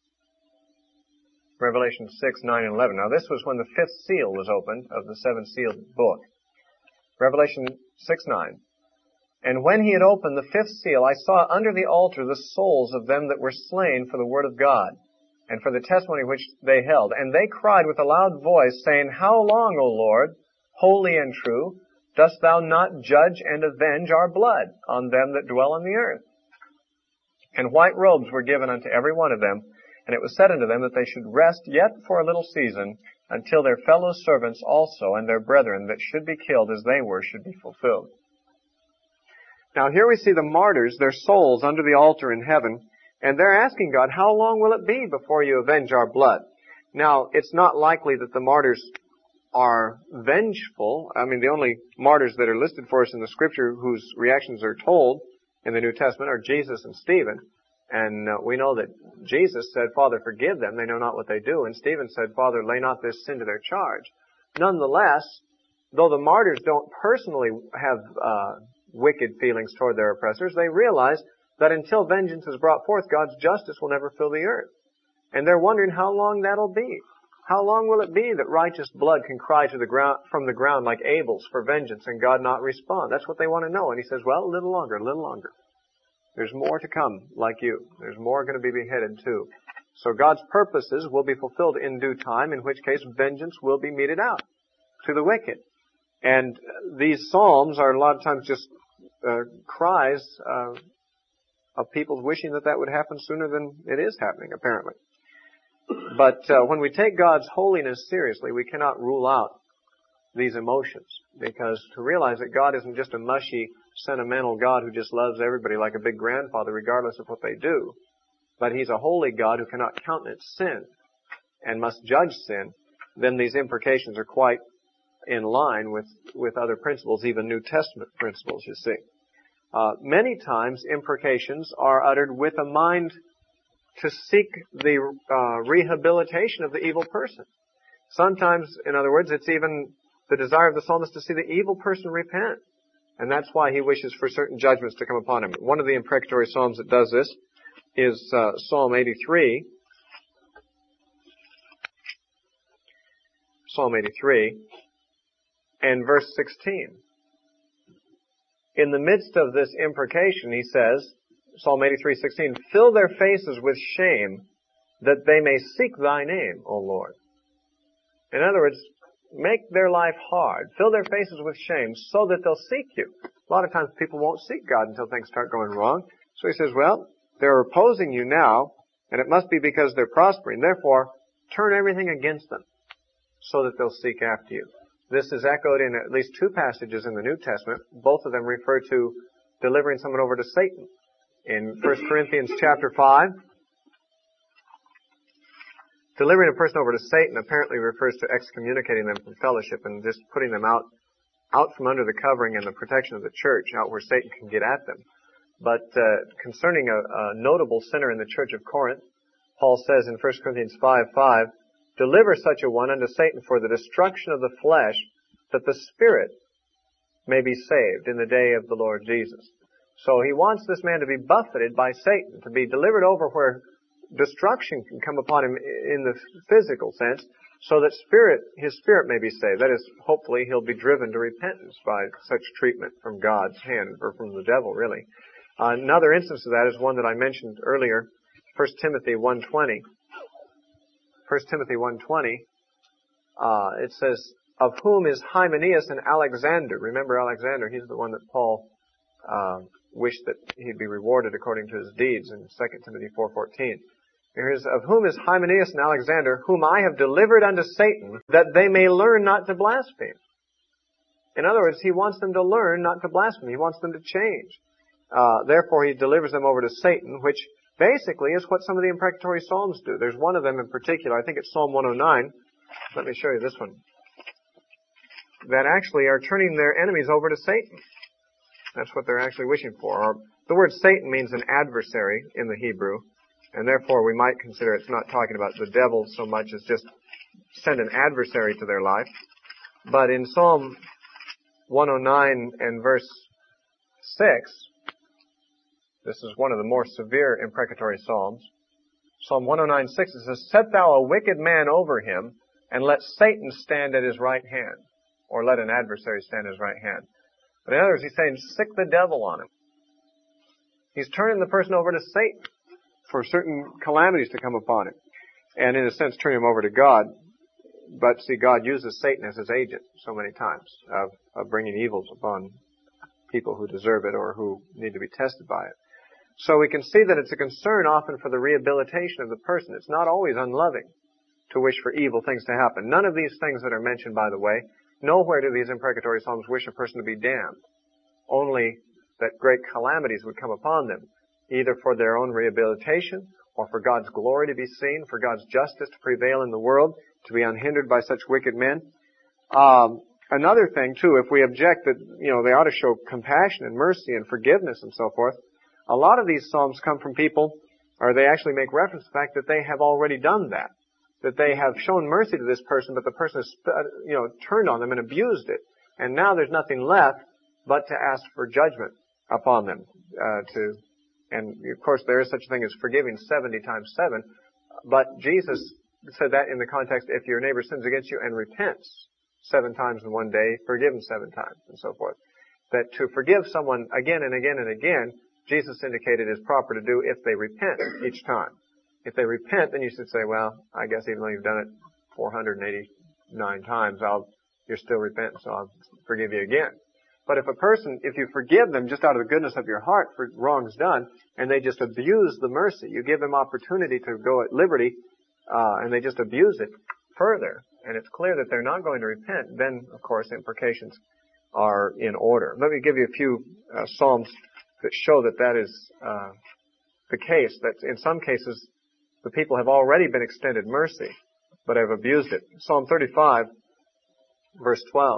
Revelation 6, 9, and 11. Now this was when the fifth seal was opened of the seven-sealed book. Revelation 6, 9. And when He had opened the fifth seal, I saw under the altar the souls of them that were slain for the word of God, and for the testimony which they held. And they cried with a loud voice, saying, How long, O Lord, holy and true, dost Thou not judge and avenge our blood on them that dwell on the earth? And white robes were given unto every one of them, and it was said unto them that they should rest yet for a little season, until their fellow servants also and their brethren that should be killed as they were should be fulfilled. Now here we see the martyrs, their souls under the altar in heaven, and they're asking God, how long will it be before you avenge our blood? Now, it's not likely that the martyrs are vengeful. I mean, the only martyrs that are listed for us in the Scripture whose reactions are told in the New Testament are Jesus and Stephen. And we know that Jesus said, Father, forgive them, they know not what they do. And Stephen said, Father, lay not this sin to their charge. Nonetheless, though the martyrs don't personally have wicked feelings toward their oppressors, they realize that until vengeance is brought forth, God's justice will never fill the earth. And they're wondering how long that'll be. How long will it be that righteous blood can cry to the ground, from the ground like Abel's for vengeance and God not respond? That's what they want to know. And He says, well, a little longer, a little longer. There's more to come like you. There's more going to be beheaded too. So God's purposes will be fulfilled in due time, in which case vengeance will be meted out to the wicked. And these psalms are a lot of times just cries of people wishing that that would happen sooner than it is happening, apparently. But when we take God's holiness seriously, we cannot rule out these emotions, because to realize that God isn't just a mushy, sentimental God who just loves everybody like a big grandfather regardless of what they do, but He's a holy God who cannot countenance sin and must judge sin, then these imprecations are quite in line with other principles, even New Testament principles, you see. Many times imprecations are uttered with a mind to seek the rehabilitation of the evil person. Sometimes, in other words, it's even the desire of the psalmist to see the evil person repent. And that's why he wishes for certain judgments to come upon him. One of the imprecatory psalms that does this is Psalm 83. Psalm 83 and verse 16. In the midst of this imprecation, he says, Psalm 83:16, fill their faces with shame, that they may seek Thy name, O Lord. In other words, make their life hard. Fill their faces with shame so that they'll seek You. A lot of times people won't seek God until things start going wrong. So he says, well, they're opposing You now, and it must be because they're prospering. Therefore, turn everything against them so that they'll seek after You. This is echoed in at least two passages in the New Testament. Both of them refer to delivering someone over to Satan. In 1 Corinthians chapter 5, delivering a person over to Satan apparently refers to excommunicating them from fellowship and just putting them out from under the covering and the protection of the church, out where Satan can get at them. But concerning a notable sinner in the church of Corinth, Paul says in 1 Corinthians 5:5, deliver such a one unto Satan for the destruction of the flesh, that the spirit may be saved in the day of the Lord Jesus. So he wants this man to be buffeted by Satan, to be delivered over where destruction can come upon him in the physical sense, so that his spirit may be saved. That is, hopefully he'll be driven to repentance by such treatment from God's hand, or from the devil, really. Another instance of that is one that I mentioned earlier, 1 Timothy 1:20. 1 Timothy 1:20, it says, of whom is Hymenaeus and Alexander. Remember Alexander, he's the one that Paul wished that he'd be rewarded according to his deeds in 2 Timothy 4:14. Here's, of whom is Hymenaeus and Alexander, whom I have delivered unto Satan, that they may learn not to blaspheme. In other words, he wants them to learn not to blaspheme. He wants them to change. Therefore, he delivers them over to Satan, which basically is what some of the imprecatory psalms do. There's one of them in particular, I think it's Psalm 109. Let me show you this one. That actually are turning their enemies over to Satan. That's what they're actually wishing for. Or, the word Satan means an adversary in the Hebrew, and therefore we might consider it's not talking about the devil so much as just send an adversary to their life. But in Psalm 109 and verse 6, this is one of the more severe imprecatory psalms. Psalm 109:6, it says, "Set thou a wicked man over him, and let Satan stand at his right hand." Or let an adversary stand at his right hand. But in other words, he's saying, sick the devil on him. He's turning the person over to Satan for certain calamities to come upon him. And in a sense, turning him over to God. But see, God uses Satan as his agent so many times of bringing evils upon people who deserve it or who need to be tested by it. So we can see that it's a concern often for the rehabilitation of the person. It's not always unloving to wish for evil things to happen. None of these things that are mentioned, by the way, nowhere do these imprecatory psalms wish a person to be damned. Only that great calamities would come upon them, either for their own rehabilitation or for God's glory to be seen, for God's justice to prevail in the world, to be unhindered by such wicked men. Another thing, too, if we object that, they ought to show compassion and mercy and forgiveness and so forth, a lot of these psalms come from people, or they actually make reference to the fact that they have already done that. That they have shown mercy to this person, but the person has, turned on them and abused it. And now there's nothing left but to ask for judgment upon them. And of course there is such a thing as forgiving 70 times 7. But Jesus said that in the context, if your neighbor sins against you and repents 7 times in one day, forgive him 7 times, and so forth. That to forgive someone again and again and again, Jesus indicated is proper to do if they repent each time. If they repent, then you should say, well, I guess even though you've done it 489 times, you're still repentant, so I'll forgive you again. But if you forgive them just out of the goodness of your heart for wrongs done, and they just abuse the mercy, you give them opportunity to go at liberty, and they just abuse it further, and it's clear that they're not going to repent, then, of course, imprecations are in order. Let me give you a few psalms that show that is the case, that in some cases, the people have already been extended mercy, but have abused it. Psalm 35, verse 12.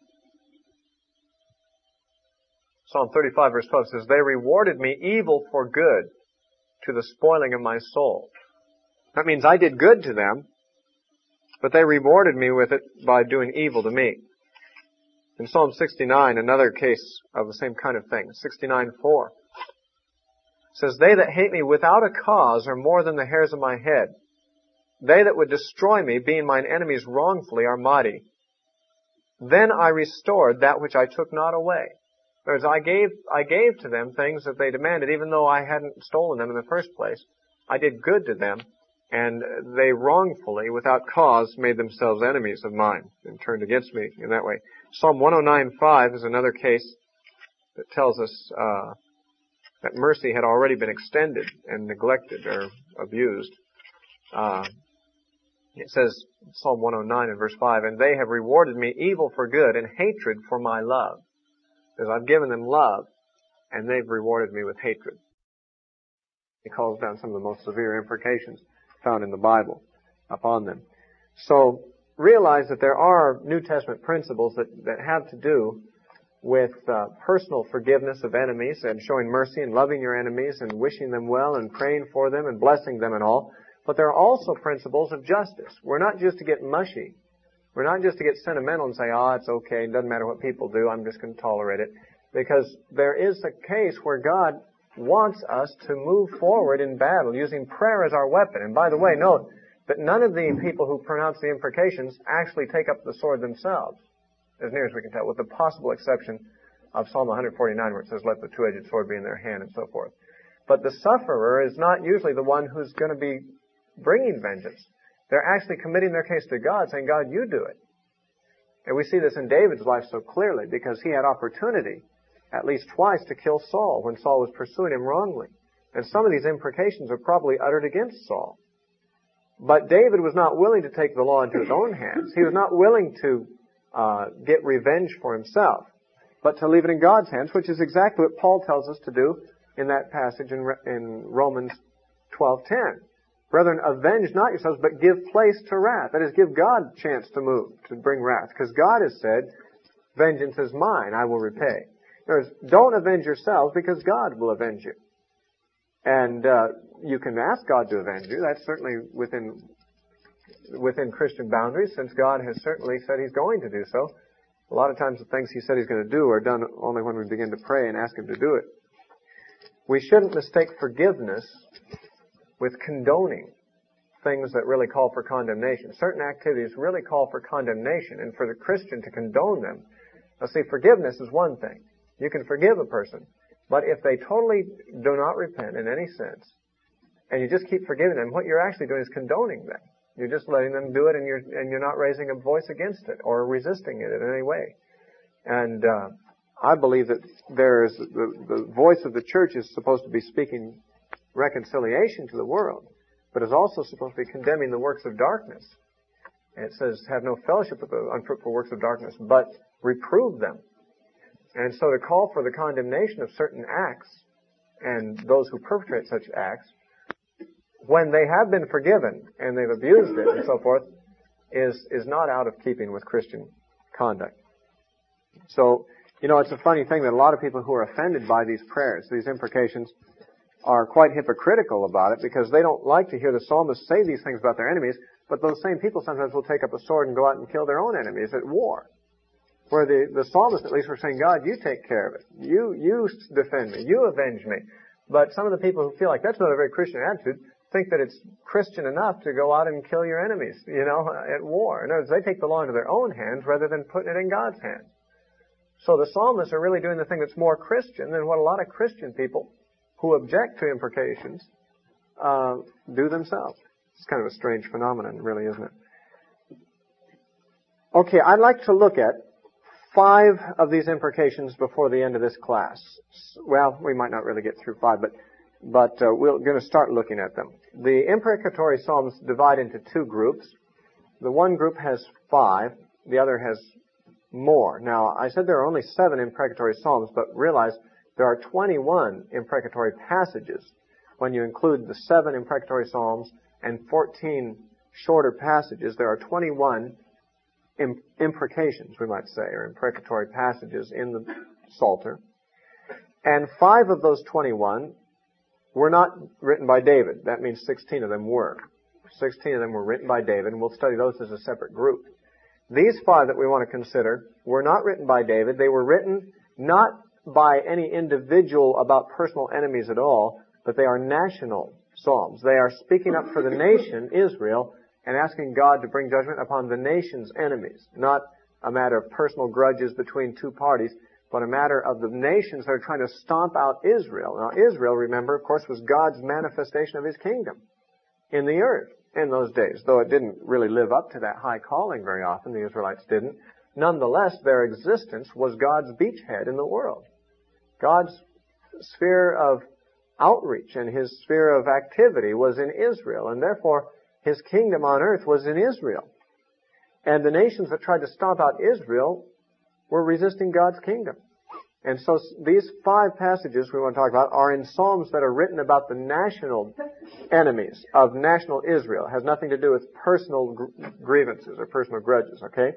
Psalm 35, verse 12 says, "They rewarded me evil for good to the spoiling of my soul." That means I did good to them, but they rewarded me with it by doing evil to me. In Psalm 69, another case of the same kind of thing, 69:4. Says, "They that hate me without a cause are more than the hairs of my head. They that would destroy me, being mine enemies wrongfully, are mighty. Then I restored that which I took not away." In other words, I gave to them things that they demanded, even though I hadn't stolen them in the first place. I did good to them, and they wrongfully, without cause, made themselves enemies of mine and turned against me in that way. Psalm 109:5 is another case that tells us that mercy had already been extended and neglected or abused. It says, Psalm 109 and verse 5, "And they have rewarded me evil for good and hatred for my love." Because I've given them love, and they've rewarded me with hatred. He calls down some of the most severe imprecations found in the Bible upon them. So realize that there are New Testament principles that have to do with personal forgiveness of enemies and showing mercy and loving your enemies and wishing them well and praying for them and blessing them and all. But there are also principles of justice. We're not just to get mushy. We're not just to get sentimental and say, it's okay, it doesn't matter what people do, I'm just going to tolerate it. Because there is a case where God wants us to move forward in battle using prayer as our weapon. And by the way, note that none of the people who pronounce the imprecations actually take up the sword themselves, as near as we can tell, with the possible exception of Psalm 149, where it says, "Let the two-edged sword be in their hand," and so forth. But the sufferer is not usually the one who's going to be bringing vengeance. They're actually committing their case to God, saying, "God, you do it." And we see this in David's life so clearly, because he had opportunity at least twice to kill Saul when Saul was pursuing him wrongly. And some of these imprecations are probably uttered against Saul. But David was not willing to take the law into his own hands. He was not willing to get revenge for himself, but to leave it in God's hands, which is exactly what Paul tells us to do in that passage in Romans 12:10. "Brethren, avenge not yourselves, but give place to wrath." That is, give God a chance to move, to bring wrath. Because God has said, "Vengeance is mine, I will repay." Don't avenge yourselves because God will avenge you. And you can ask God to avenge you. That's certainly within Christian boundaries, since God has certainly said He's going to do so. A lot of times the things He said He's going to do are done only when we begin to pray and ask Him to do it. We shouldn't mistake forgiveness with condoning things that really call for condemnation. Certain activities really call for condemnation, and for the Christian to condone them. Now see, forgiveness is one thing. You can forgive a person, but if they totally do not repent in any sense, and you just keep forgiving them, what you're actually doing is condoning them. You're just letting them do it, and you're not raising a voice against it or resisting it in any way. And I believe that there's the voice of the church is supposed to be speaking reconciliation to the world, but is also supposed to be condemning the works of darkness. And it says, have no fellowship with the unfruitful works of darkness, but reprove them. And so to call for the condemnation of certain acts and those who perpetrate such acts, when they have been forgiven and they've abused it and so forth, is not out of keeping with Christian conduct. So, it's a funny thing that a lot of people who are offended by these prayers, these imprecations, are quite hypocritical about it because they don't like to hear the psalmist say these things about their enemies, but those same people sometimes will take up a sword and go out and kill their own enemies at war. Where the psalmist at least were saying, God, you take care of it. You defend me. You avenge me. But some of the people who feel like that's not a very Christian attitude think that it's Christian enough to go out and kill your enemies, at war. In other words, they take the law into their own hands rather than putting it in God's hands. So the psalmists are really doing the thing that's more Christian than what a lot of Christian people who object to imprecations do themselves. It's kind of a strange phenomenon, really, isn't it? Okay, I'd like to look at 5 of these imprecations before the end of this class. Well, we might not really get through 5, but we're going to start looking at them. The imprecatory psalms divide into 2 groups. The one group has 5, the other has more. Now, I said there are only 7 imprecatory psalms, but realize there are 21 imprecatory passages when you include the 7 imprecatory psalms and 14 shorter passages. There are 21 imprecations, we might say, or imprecatory passages in the Psalter. And 5 of those 21 were not written by David. That means 16 of them were. 16 of them were written by David, and we'll study those as a separate group. These 5 that we want to consider were not written by David. They were written not by any individual about personal enemies at all, but they are national psalms. They are speaking up for the nation, Israel, and asking God to bring judgment upon the nation's enemies. Not a matter of personal grudges between 2 parties, but a matter of the nations that are trying to stomp out Israel. Now, Israel, remember, of course, was God's manifestation of His kingdom in the earth in those days. Though it didn't really live up to that high calling very often, the Israelites didn't. Nonetheless, their existence was God's beachhead in the world. God's sphere of outreach and His sphere of activity was in Israel, and therefore His kingdom on earth was in Israel. And the nations that tried to stomp out Israel were resisting God's kingdom. And so these 5 passages we want to talk about are in psalms that are written about the national enemies of national Israel. It has nothing to do with personal grievances or personal grudges, okay?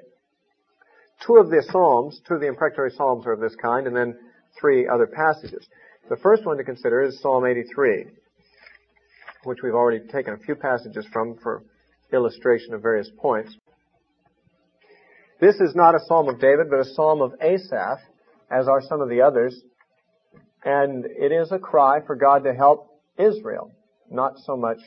2 of the imprecatory psalms are of this kind, and then 3 other passages. The first one to consider is Psalm 83, which we've already taken a few passages from for illustration of various points. This is not a psalm of David, but a psalm of Asaph, as are some of the others. And it is a cry for God to help Israel, not so much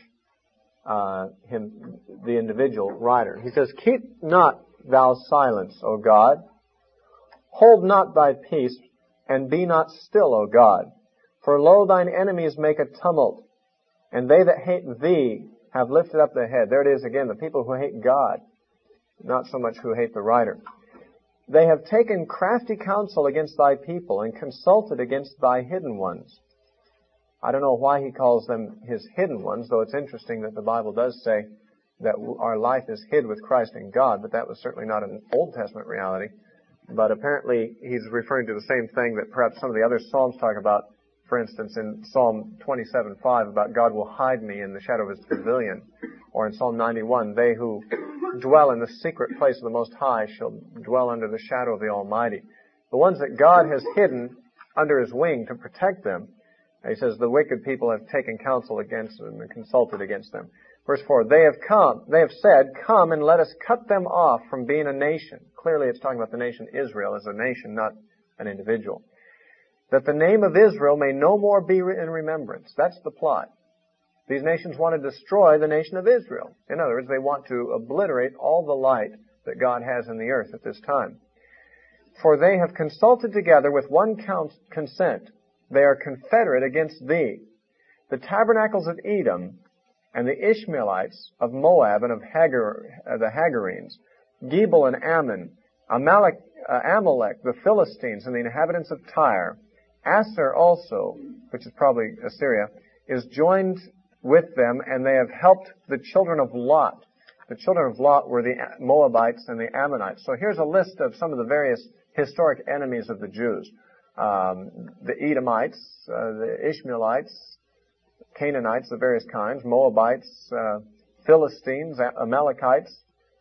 the individual writer. He says, "Keep not thou silence, O God. Hold not thy peace, and be not still, O God. For lo, thine enemies make a tumult, and they that hate thee have lifted up their head." There it is again, the people who hate God, not so much who hate the writer. "They have taken crafty counsel against thy people, and consulted against thy hidden ones." I don't know why he calls them his hidden ones, though it's interesting that the Bible does say that our life is hid with Christ in God, but that was certainly not an Old Testament reality. But apparently he's referring to the same thing that perhaps some of the other Psalms talk about. For instance, in Psalm 27:5 about God will hide me in the shadow of His pavilion. Or in Psalm 91, they who dwell in the secret place of the Most High shall dwell under the shadow of the Almighty. The ones that God has hidden under his wing to protect them. And he says, the wicked people have taken counsel against them and consulted against them. Verse 4, they have said, come and let us cut them off from being a nation. Clearly it's talking about the nation Israel as a nation, not an individual. That the name of Israel may no more be in remembrance. That's the plot. These nations want to destroy the nation of Israel. In other words, they want to obliterate all the light that God has in the earth at this time. For they have consulted together with one consent. They are confederate against thee. The tabernacles of Edom and the Ishmaelites of Moab and of the Hagarenes, Gebal and Ammon, Amalek, the Philistines and the inhabitants of Tyre, Asser also, which is probably Assyria, is joined with them, and they have helped the children of Lot. The children of Lot were the Moabites and the Ammonites. So here's a list of some of the various historic enemies of the Jews. The Edomites, the Ishmaelites, Canaanites of various kinds, Moabites, Philistines, Amalekites,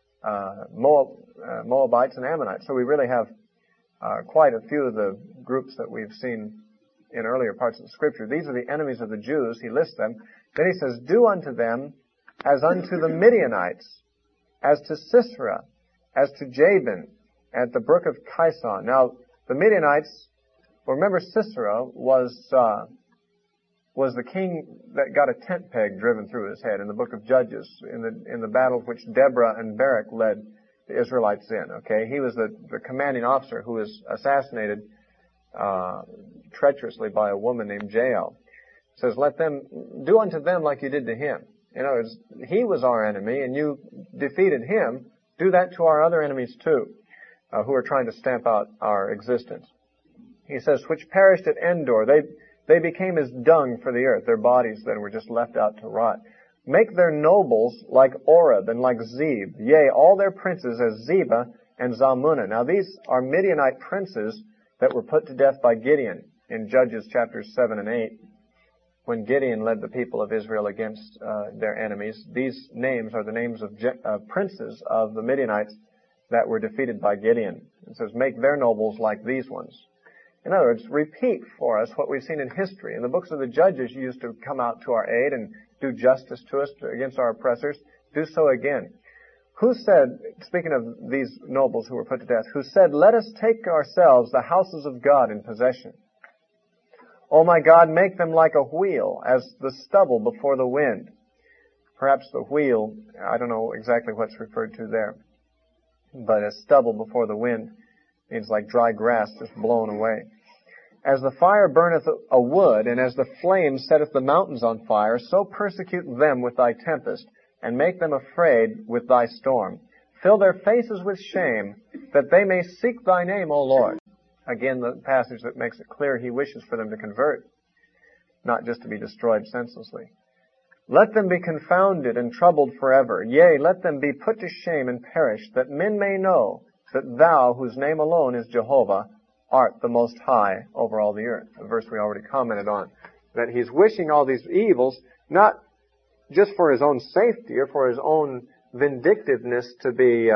Moabites, and Ammonites. So we really have quite a few of the groups that we've seen in earlier parts of the Scripture. These are the enemies of the Jews. He lists them. Then he says, do unto them as unto the Midianites, as to Sisera, as to Jabin, at the brook of Kison. Now, the Midianites, well, remember Sisera was the king that got a tent peg driven through his head in the book of Judges, in the battle which Deborah and Barak led the Israelites in. Okay, he was the commanding officer who was assassinated treacherously by a woman named Jael. It says, let them do unto them like you did to him. In other words, he was our enemy, and you defeated him. Do that to our other enemies too, who are trying to stamp out our existence. He says, which perished at Endor. They became as dung for the earth. Their bodies then were just left out to rot. Make their nobles like Oreb and like Zeb. Yea, all their princes as Zebah and Zalmunna. Now these are Midianite princes that were put to death by Gideon in Judges chapters 7 and 8. When Gideon led the people of Israel against their enemies, these names are the names of princes of the Midianites that were defeated by Gideon. It says, make their nobles like these ones. In other words, repeat for us what we've seen in history. In the books of the Judges, you used to come out to our aid and do justice to us against our oppressors. Do so again. Who said, speaking of these nobles who were put to death, who said, let us take ourselves the houses of God in possession. O my God, make them like a wheel, as the stubble before the wind. Perhaps the wheel, I don't know exactly what's referred to there, but as stubble before the wind means like dry grass just blown away. As the fire burneth a wood, and as the flame setteth the mountains on fire, so persecute them with thy tempest, and make them afraid with thy storm. Fill their faces with shame, that they may seek thy name, O Lord. Again, the passage that makes it clear he wishes for them to convert, not just to be destroyed senselessly. Let them be confounded and troubled forever. Yea, let them be put to shame and perish, that men may know that thou, whose name alone is Jehovah, art the Most High over all the earth. A verse we already commented on. That he's wishing all these evils, not just for his own safety or for his own vindictiveness to be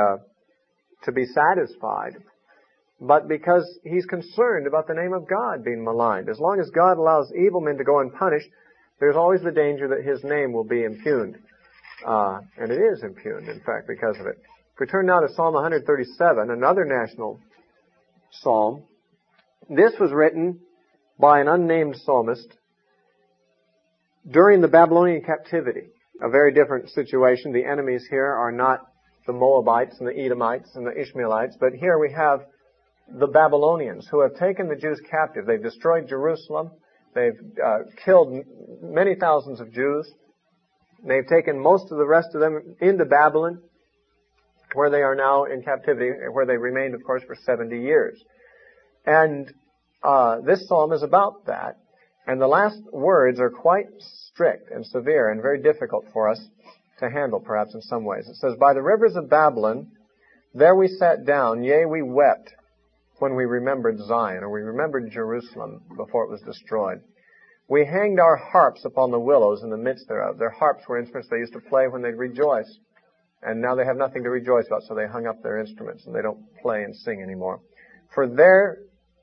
satisfied, but because he's concerned about the name of God being maligned. As long as God allows evil men to go unpunished, there's always the danger that his name will be impugned. And it is impugned, in fact, because of it. If we turn now to Psalm 137, another national psalm, this was written by an unnamed psalmist during the Babylonian captivity. A very different situation. The enemies here are not the Moabites and the Edomites and the Ishmaelites, but here we have the Babylonians who have taken the Jews captive. They've destroyed Jerusalem. They've killed many thousands of Jews. They've taken most of the rest of them into Babylon, where they are now in captivity, where they remained, of course, for 70 years. And this psalm is about that. And the last words are quite strict and severe and very difficult for us to handle, perhaps in some ways. It says, by the rivers of Babylon, there we sat down, yea, we wept when we remembered Zion, or we remembered Jerusalem before it was destroyed. We hanged our harps upon the willows in the midst thereof. Their harps were instruments they used to play when they'd rejoice. And now they have nothing to rejoice about, so they hung up their instruments and they don't play and sing anymore. For there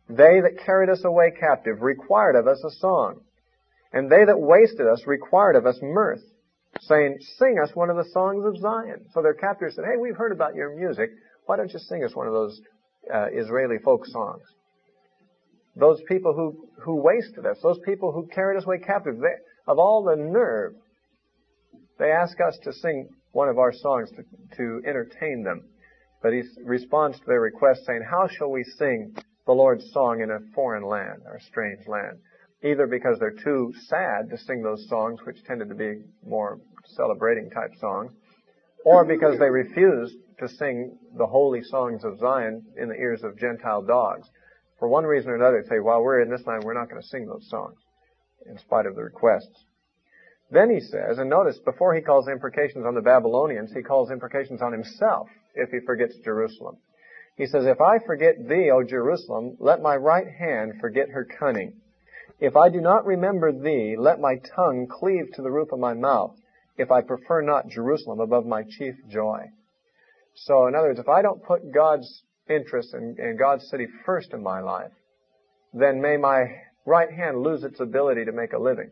They that carried us away captive required of us a song. And they that wasted us required of us mirth, saying, sing us one of the songs of Zion. So their captors said, hey, we've heard about your music. Why don't you sing us one of those Israeli folk songs? Those people who wasted us, those people who carried us away captive, of all the nerve, they ask us to sing one of our songs to entertain them. But he responds to their request saying, how shall we sing the Lord's song in a foreign land, or a strange land? Either because they're too sad to sing those songs, which tended to be more celebrating type songs, or because they refused to sing the holy songs of Zion in the ears of Gentile dogs. For one reason or another, they say, while we're in this land, we're not going to sing those songs, in spite of the requests. Then he says, and notice, before he calls imprecations on the Babylonians, he calls imprecations on himself if he forgets Jerusalem. He says, if I forget thee, O Jerusalem, let my right hand forget her cunning. If I do not remember thee, let my tongue cleave to the roof of my mouth, if I prefer not Jerusalem above my chief joy. So, in other words, if I don't put God's interest in God's city first in my life, then may my right hand lose its ability to make a living.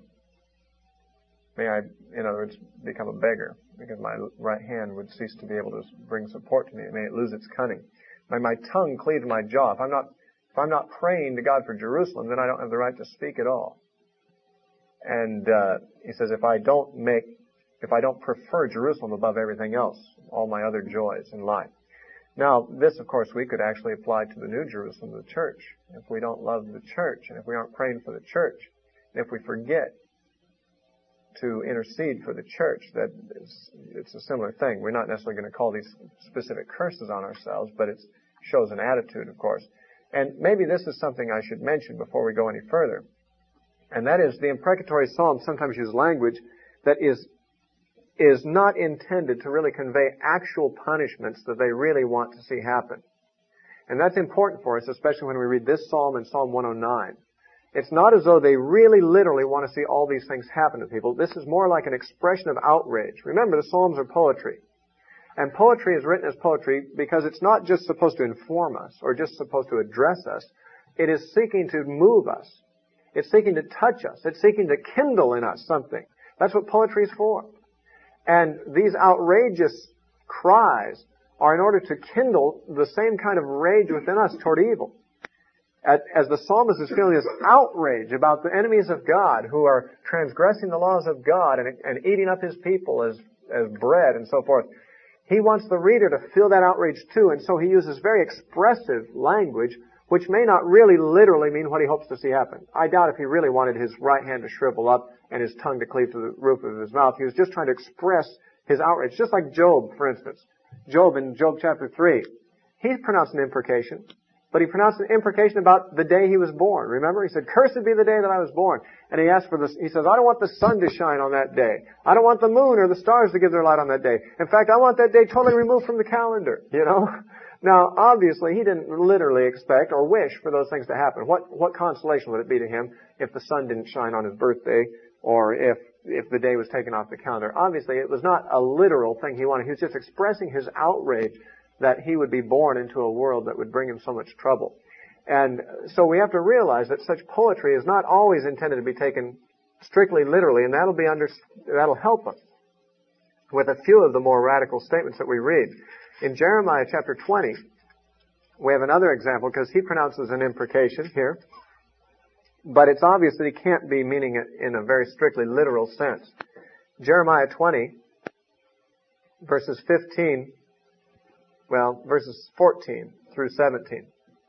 May I, in other words, become a beggar, because my right hand would cease to be able to bring support to me. May it lose its cunning. May my tongue cleave to my jaw. If I'm not praying to God for Jerusalem, then I don't have the right to speak at all. And he says, if I don't prefer Jerusalem above everything else, all my other joys in life. Now, this, of course, we could actually apply to the New Jerusalem, the church. If we don't love the church, and if we aren't praying for the church, and if we forget to intercede for the church, it's a similar thing. We're not necessarily going to call these specific curses on ourselves, but it shows an attitude, of course. And maybe this is something I should mention before we go any further. And that is, the imprecatory psalms sometimes use language that is not intended to really convey actual punishments that they really want to see happen. And that's important for us, especially when we read this psalm and Psalm 109. It's not as though they really literally want to see all these things happen to people. This is more like an expression of outrage. Remember, the psalms are poetry. And poetry is written as poetry because it's not just supposed to inform us or just supposed to address us. It is seeking to move us. It's seeking to touch us. It's seeking to kindle in us something. That's what poetry is for. And these outrageous cries are in order to kindle the same kind of rage within us toward evil. As the psalmist is feeling this outrage about the enemies of God who are transgressing the laws of God and eating up his people as bread and so forth, he wants the reader to feel that outrage too, and so he uses very expressive language which may not really literally mean what he hopes to see happen. I doubt if he really wanted his right hand to shrivel up and his tongue to cleave to the roof of his mouth. He was just trying to express his outrage, just like Job, for instance. Job in Job chapter 3. He pronounced an imprecation, but he pronounced an imprecation about the day he was born. Remember? He said, cursed be the day that I was born. And he asked for this. He says, I don't want the sun to shine on that day. I don't want the moon or the stars to give their light on that day. In fact, I want that day totally removed from the calendar, you know? Now, obviously, he didn't literally expect or wish for those things to happen. What consolation would it be to him if the sun didn't shine on his birthday or if the day was taken off the calendar? Obviously, it was not a literal thing he wanted. He was just expressing his outrage that he would be born into a world that would bring him so much trouble. And so we have to realize that such poetry is not always intended to be taken strictly literally, and that'll help us with a few of the more radical statements that we read. In Jeremiah chapter 20, we have another example because he pronounces an imprecation here, but it's obvious that he can't be meaning it in a very strictly literal sense. Jeremiah 20, verses 14 through 17.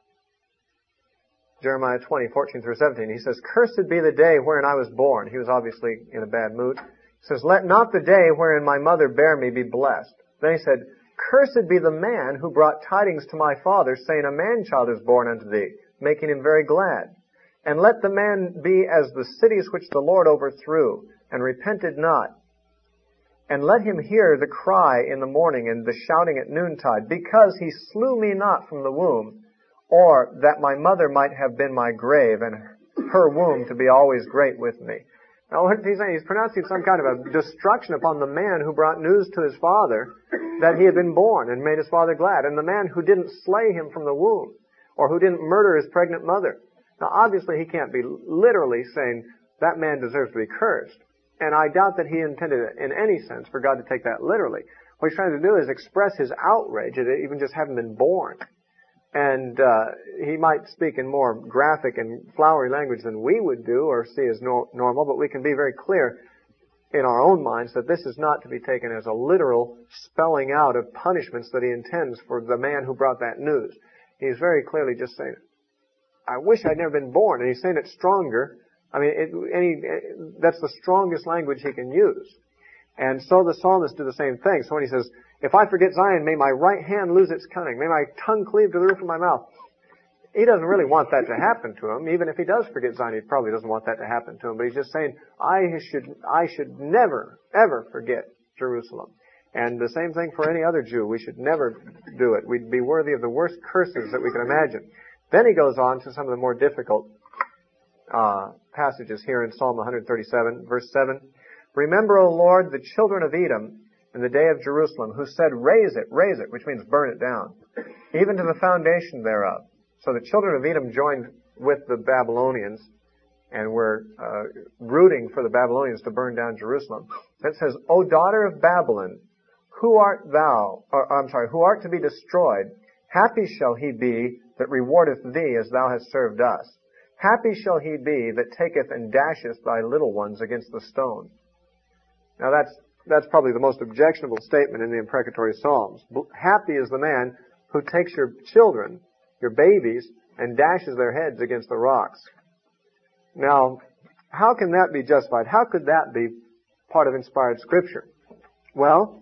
Jeremiah 20, 14 through 17. He says, cursed be the day wherein I was born. He was obviously in a bad mood. He says, let not the day wherein my mother bare me be blessed. Then he said, cursed be the man who brought tidings to my father, saying, a man-child is born unto thee, making him very glad. And let the man be as the cities which the Lord overthrew, and repented not. And let him hear the cry in the morning and the shouting at noontide, because he slew me not from the womb, or that my mother might have been my grave, and her womb to be always great with me. Now what he's saying, he's pronouncing some kind of a destruction upon the man who brought news to his father that he had been born and made his father glad, and the man who didn't slay him from the womb, or who didn't murder his pregnant mother. Now obviously he can't be literally saying that man deserves to be cursed. And I doubt that he intended it in any sense for God to take that literally. What he's trying to do is express his outrage at even just having been born. And he might speak in more graphic and flowery language than we would do or see as normal, but we can be very clear in our own minds that this is not to be taken as a literal spelling out of punishments that he intends for the man who brought that news. He's very clearly just saying, I wish I'd never been born. And he's saying it stronger. I mean, that's the strongest language he can use. And so the psalmist do the same thing. So when he says, if I forget Zion, may my right hand lose its cunning. May my tongue cleave to the roof of my mouth. He doesn't really want that to happen to him. Even if he does forget Zion, he probably doesn't want that to happen to him. But he's just saying, I should never, ever forget Jerusalem. And the same thing for any other Jew. We should never do it. We'd be worthy of the worst curses that we can imagine. Then he goes on to some of the more difficult passages here in Psalm 137, verse 7. Remember, O Lord, the children of Edom in the day of Jerusalem, who said, raise it, which means burn it down, even to the foundation thereof. So the children of Edom joined with the Babylonians and were rooting for the Babylonians to burn down Jerusalem. It says, O daughter of Babylon, who art to be destroyed? Happy shall he be that rewardeth thee as thou hast served us. Happy shall he be that taketh and dasheth thy little ones against the stone. Now that's probably the most objectionable statement in the imprecatory Psalms. Happy is the man who takes your children, your babies, and dashes their heads against the rocks. Now, how can that be justified? How could that be part of inspired Scripture? Well,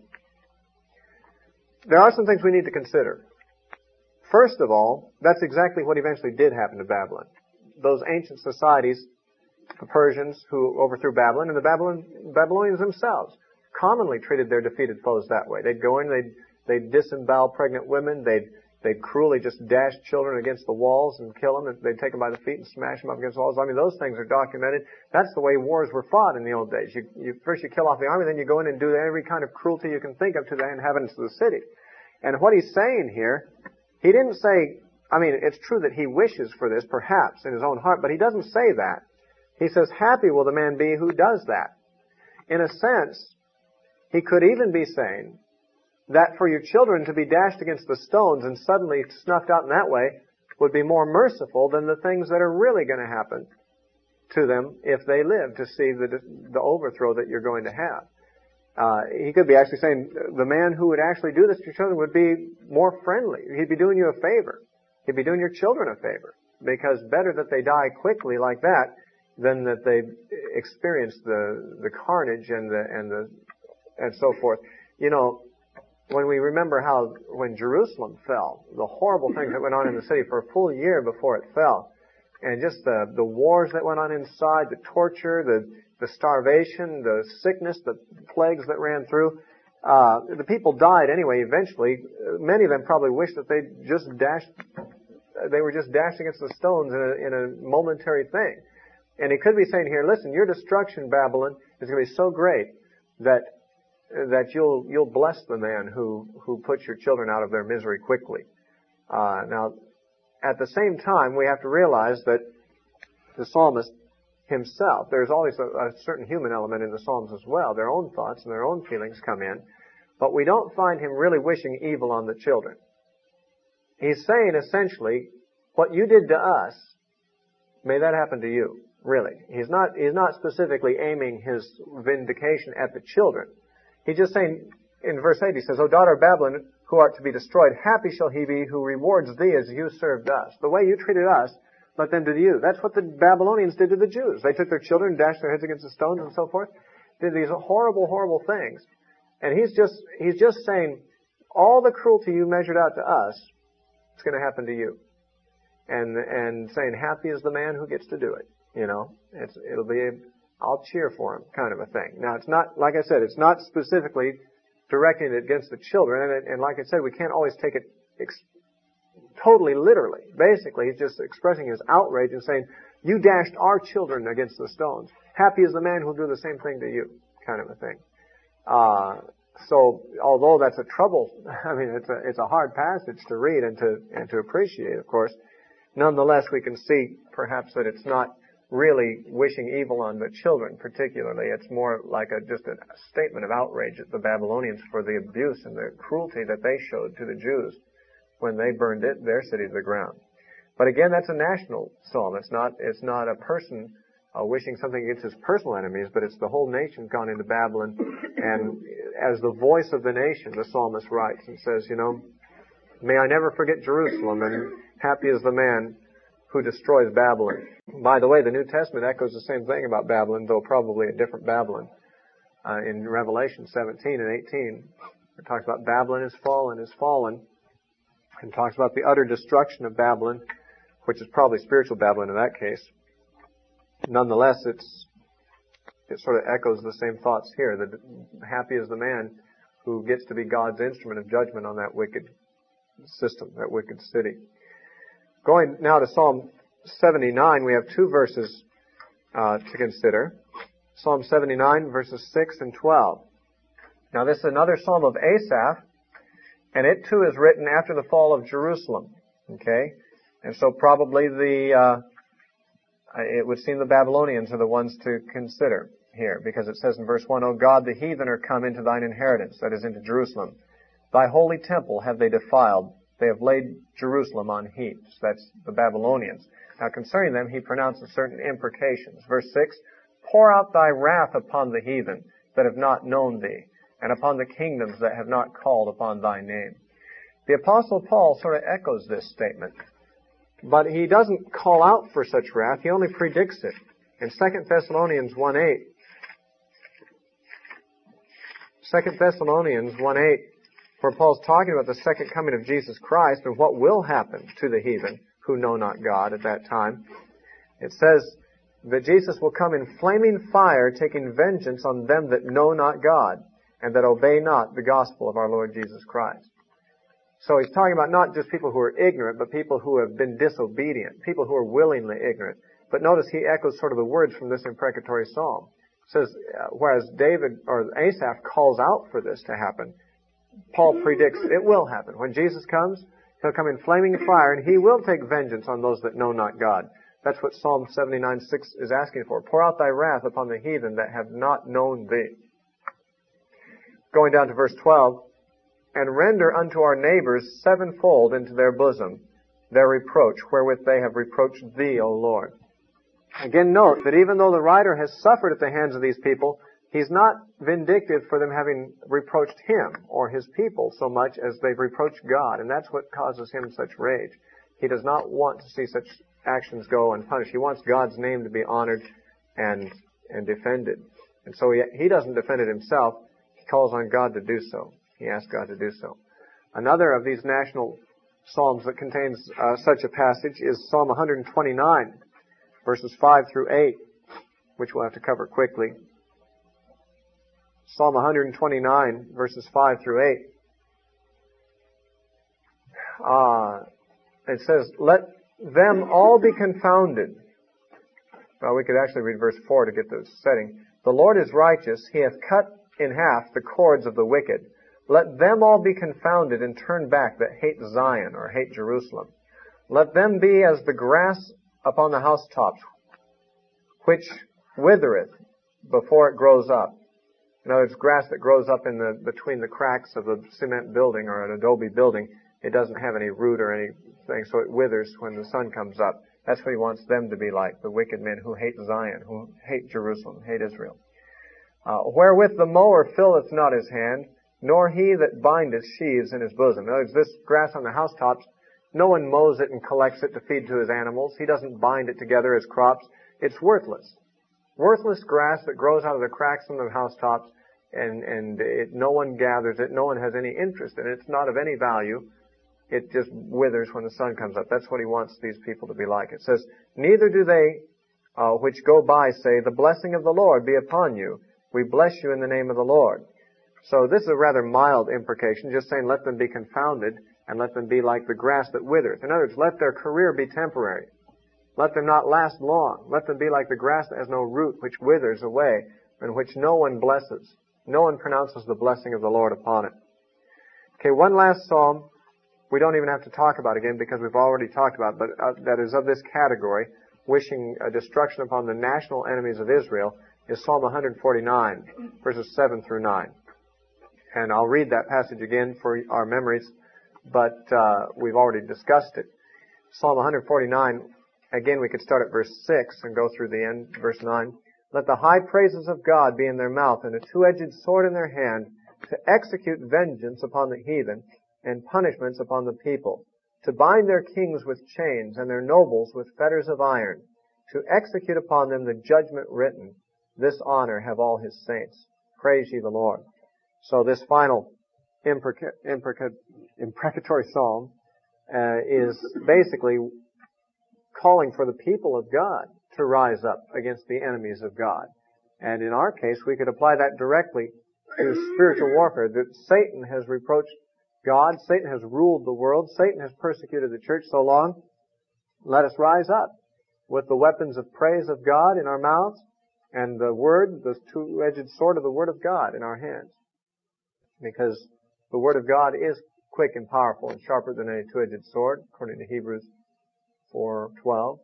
there are some things we need to consider. First of all, that's exactly what eventually did happen to Babylon. Those ancient societies, the Persians who overthrew Babylon, and the Babylonians themselves, commonly treated their defeated foes that way. They'd go in, they'd disembowel pregnant women, they'd cruelly just dash children against the walls and kill them, and they'd take them by the feet and smash them up against the walls. I mean, those things are documented. That's the way wars were fought in the old days. First you kill off the army, then you go in and do every kind of cruelty you can think of to the inhabitants of the city. And what he's saying here, he didn't say, I mean, it's true that he wishes for this, perhaps, in his own heart, but he doesn't say that. He says, happy will the man be who does that. In a sense, he could even be saying that for your children to be dashed against the stones and suddenly snuffed out in that way would be more merciful than the things that are really going to happen to them if they live to see the overthrow that you're going to have. He could be actually saying the man who would actually do this to your children would be more friendly. He'd be doing you a favor. He'd be doing your children a favor. Because better that they die quickly like that than that they experience the carnage and so forth. You know, when we remember when Jerusalem fell, the horrible things that went on in the city for a full year before it fell, and just the wars that went on inside, the torture, the starvation, the sickness, the plagues that ran through, the people died anyway eventually. Many of them probably wished that they were just dashed against the stones in a momentary thing. And he could be saying here, listen, your destruction, Babylon, is going to be so great that you'll bless the man who puts your children out of their misery quickly. Now, at the same time, we have to realize that the psalmist himself, there's always a certain human element in the Psalms as well. Their own thoughts and their own feelings come in. But we don't find him really wishing evil on the children. He's saying essentially, what you did to us, may that happen to you. Really. He's not specifically aiming his vindication at the children. He's just saying, in verse 8, he says, O daughter of Babylon, who art to be destroyed, happy shall he be who rewards thee as you served us. The way you treated us, let them do to you. That's what the Babylonians did to the Jews. They took their children, dashed their heads against the stones and so forth. Did these horrible, horrible things. And he's just saying, all the cruelty you measured out to us, it's going to happen to you. And saying, happy is the man who gets to do it. You know, it'll be I'll cheer for him kind of a thing. Now, it's not, like I said, it's not specifically directing it against the children. And like I said, we can't always take it totally literally. Basically, he's just expressing his outrage and saying, you dashed our children against the stones. Happy is the man who'll do the same thing to you, kind of a thing. So, although that's a trouble, I mean, it's a hard passage to read and to appreciate, of course. Nonetheless, we can see perhaps that it's not really wishing evil on the children particularly. It's more like just a statement of outrage at the Babylonians for the abuse and the cruelty that they showed to the Jews when they burned their city to the ground. But again, that's a national psalm. It's not a person wishing something against his personal enemies, but it's the whole nation gone into Babylon. And as the voice of the nation, the psalmist writes and says, may I never forget Jerusalem, and happy is the man who destroys Babylon. By the way, the New Testament echoes the same thing about Babylon, though probably a different Babylon. In Revelation 17 and 18, it talks about Babylon is fallen, and talks about the utter destruction of Babylon, which is probably spiritual Babylon in that case. Nonetheless, it sort of echoes the same thoughts here, that happy is the man who gets to be God's instrument of judgment on that wicked system, that wicked city. Going now to Psalm 79, we have two verses to consider. Psalm 79, verses 6 and 12. Now this is another psalm of Asaph, and it too is written after the fall of Jerusalem. Okay? And so probably it would seem the Babylonians are the ones to consider here, because it says in verse 1, O God, the heathen are come into thine inheritance, that is, into Jerusalem. Thy holy temple have they defiled. They have laid Jerusalem on heaps. That's the Babylonians. Now concerning them, he pronounces certain imprecations. Verse 6, Pour out thy wrath upon the heathen that have not known thee, and upon the kingdoms that have not called upon thy name. The Apostle Paul sort of echoes this statement, but he doesn't call out for such wrath. He only predicts it. In 2 Thessalonians 1:8, 2 Thessalonians 1:8, where Paul's talking about the second coming of Jesus Christ and what will happen to the heathen who know not God at that time. It says that Jesus will come in flaming fire, taking vengeance on them that know not God and that obey not the gospel of our Lord Jesus Christ. So he's talking about not just people who are ignorant, but people who have been disobedient, people who are willingly ignorant. But notice he echoes sort of the words from this imprecatory psalm. It says, whereas David or Asaph calls out for this to happen, Paul predicts it will happen. When Jesus comes, he'll come in flaming fire, and he will take vengeance on those that know not God. That's what Psalm 79:6 is asking for. Pour out thy wrath upon the heathen that have not known thee. Going down to verse 12, and render unto our neighbors sevenfold into their bosom their reproach, wherewith they have reproached thee, O Lord. Again, note that even though the writer has suffered at the hands of these people, he's not vindictive for them having reproached him or his people so much as they've reproached God, and that's what causes him such rage. He does not want to see such actions go unpunished. He wants God's name to be honored and defended. And so he doesn't defend it himself. He calls on God to do so. He asks God to do so. Another of these national psalms that contains such a passage is Psalm 129, verses 5 through 8, which we'll have to cover quickly. Psalm 129, verses 5 through 8. It says, Let them all be confounded. Well, we could actually read verse 4 to get the setting. The Lord is righteous. He hath cut in half the cords of the wicked. Let them all be confounded and turn back that hate Zion or hate Jerusalem. Let them be as the grass upon the housetops, which withereth before it grows up. In other words, grass that grows up between the cracks of a cement building or an adobe building, it doesn't have any root or anything, so it withers when the sun comes up. That's what he wants them to be like, the wicked men who hate Zion, who hate Jerusalem, hate Israel. Wherewith the mower filleth not his hand, nor he that bindeth sheaves in his bosom. In other words, this grass on the housetops, no one mows it and collects it to feed to his animals. He doesn't bind it together as crops. It's worthless. Worthless grass that grows out of the cracks on the housetops, and no one gathers it. No one has any interest in it. It's not of any value. It just withers when the sun comes up. That's what he wants these people to be like. It says, Neither do they which go by say, The blessing of the Lord be upon you. We bless you in the name of the Lord. So this is a rather mild imprecation, just saying let them be confounded and let them be like the grass that withers. In other words, let their career be temporary. Let them not last long. Let them be like the grass that has no root, which withers away, and which no one blesses. No one pronounces the blessing of the Lord upon it. Okay, one last psalm we don't even have to talk about again because we've already talked about it, but that is of this category, wishing destruction upon the national enemies of Israel, is Psalm 149, verses 7 through 9. And I'll read that passage again for our memories, but we've already discussed it. Psalm 149, again we could start at verse 6 and go through the end, verse 9. Let the high praises of God be in their mouth and a two-edged sword in their hand, to execute vengeance upon the heathen and punishments upon the people, to bind their kings with chains and their nobles with fetters of iron, to execute upon them the judgment written. This honor have all his saints. Praise ye the Lord. So this final imprecatory psalm is basically calling for the people of God to rise up against the enemies of God. And in our case, we could apply that directly to spiritual warfare, that Satan has reproached God, Satan has ruled the world, Satan has persecuted the church so long. Let us rise up with the weapons of praise of God in our mouths and the word, the two-edged sword of the word of God in our hands. Because the word of God is quick and powerful and sharper than any two-edged sword, according to Hebrews 4:12.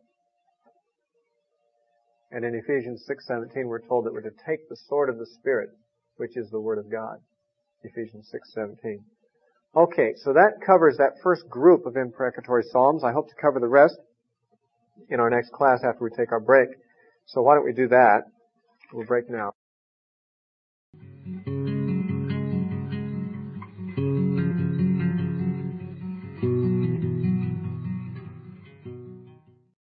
And in Ephesians 6:17 we're told that we're to take the sword of the Spirit, which is the word of God. Ephesians 6:17. Okay, so that covers that first group of imprecatory psalms. I hope to cover the rest in our next class after we take our break. So why don't we do that? We'll break now.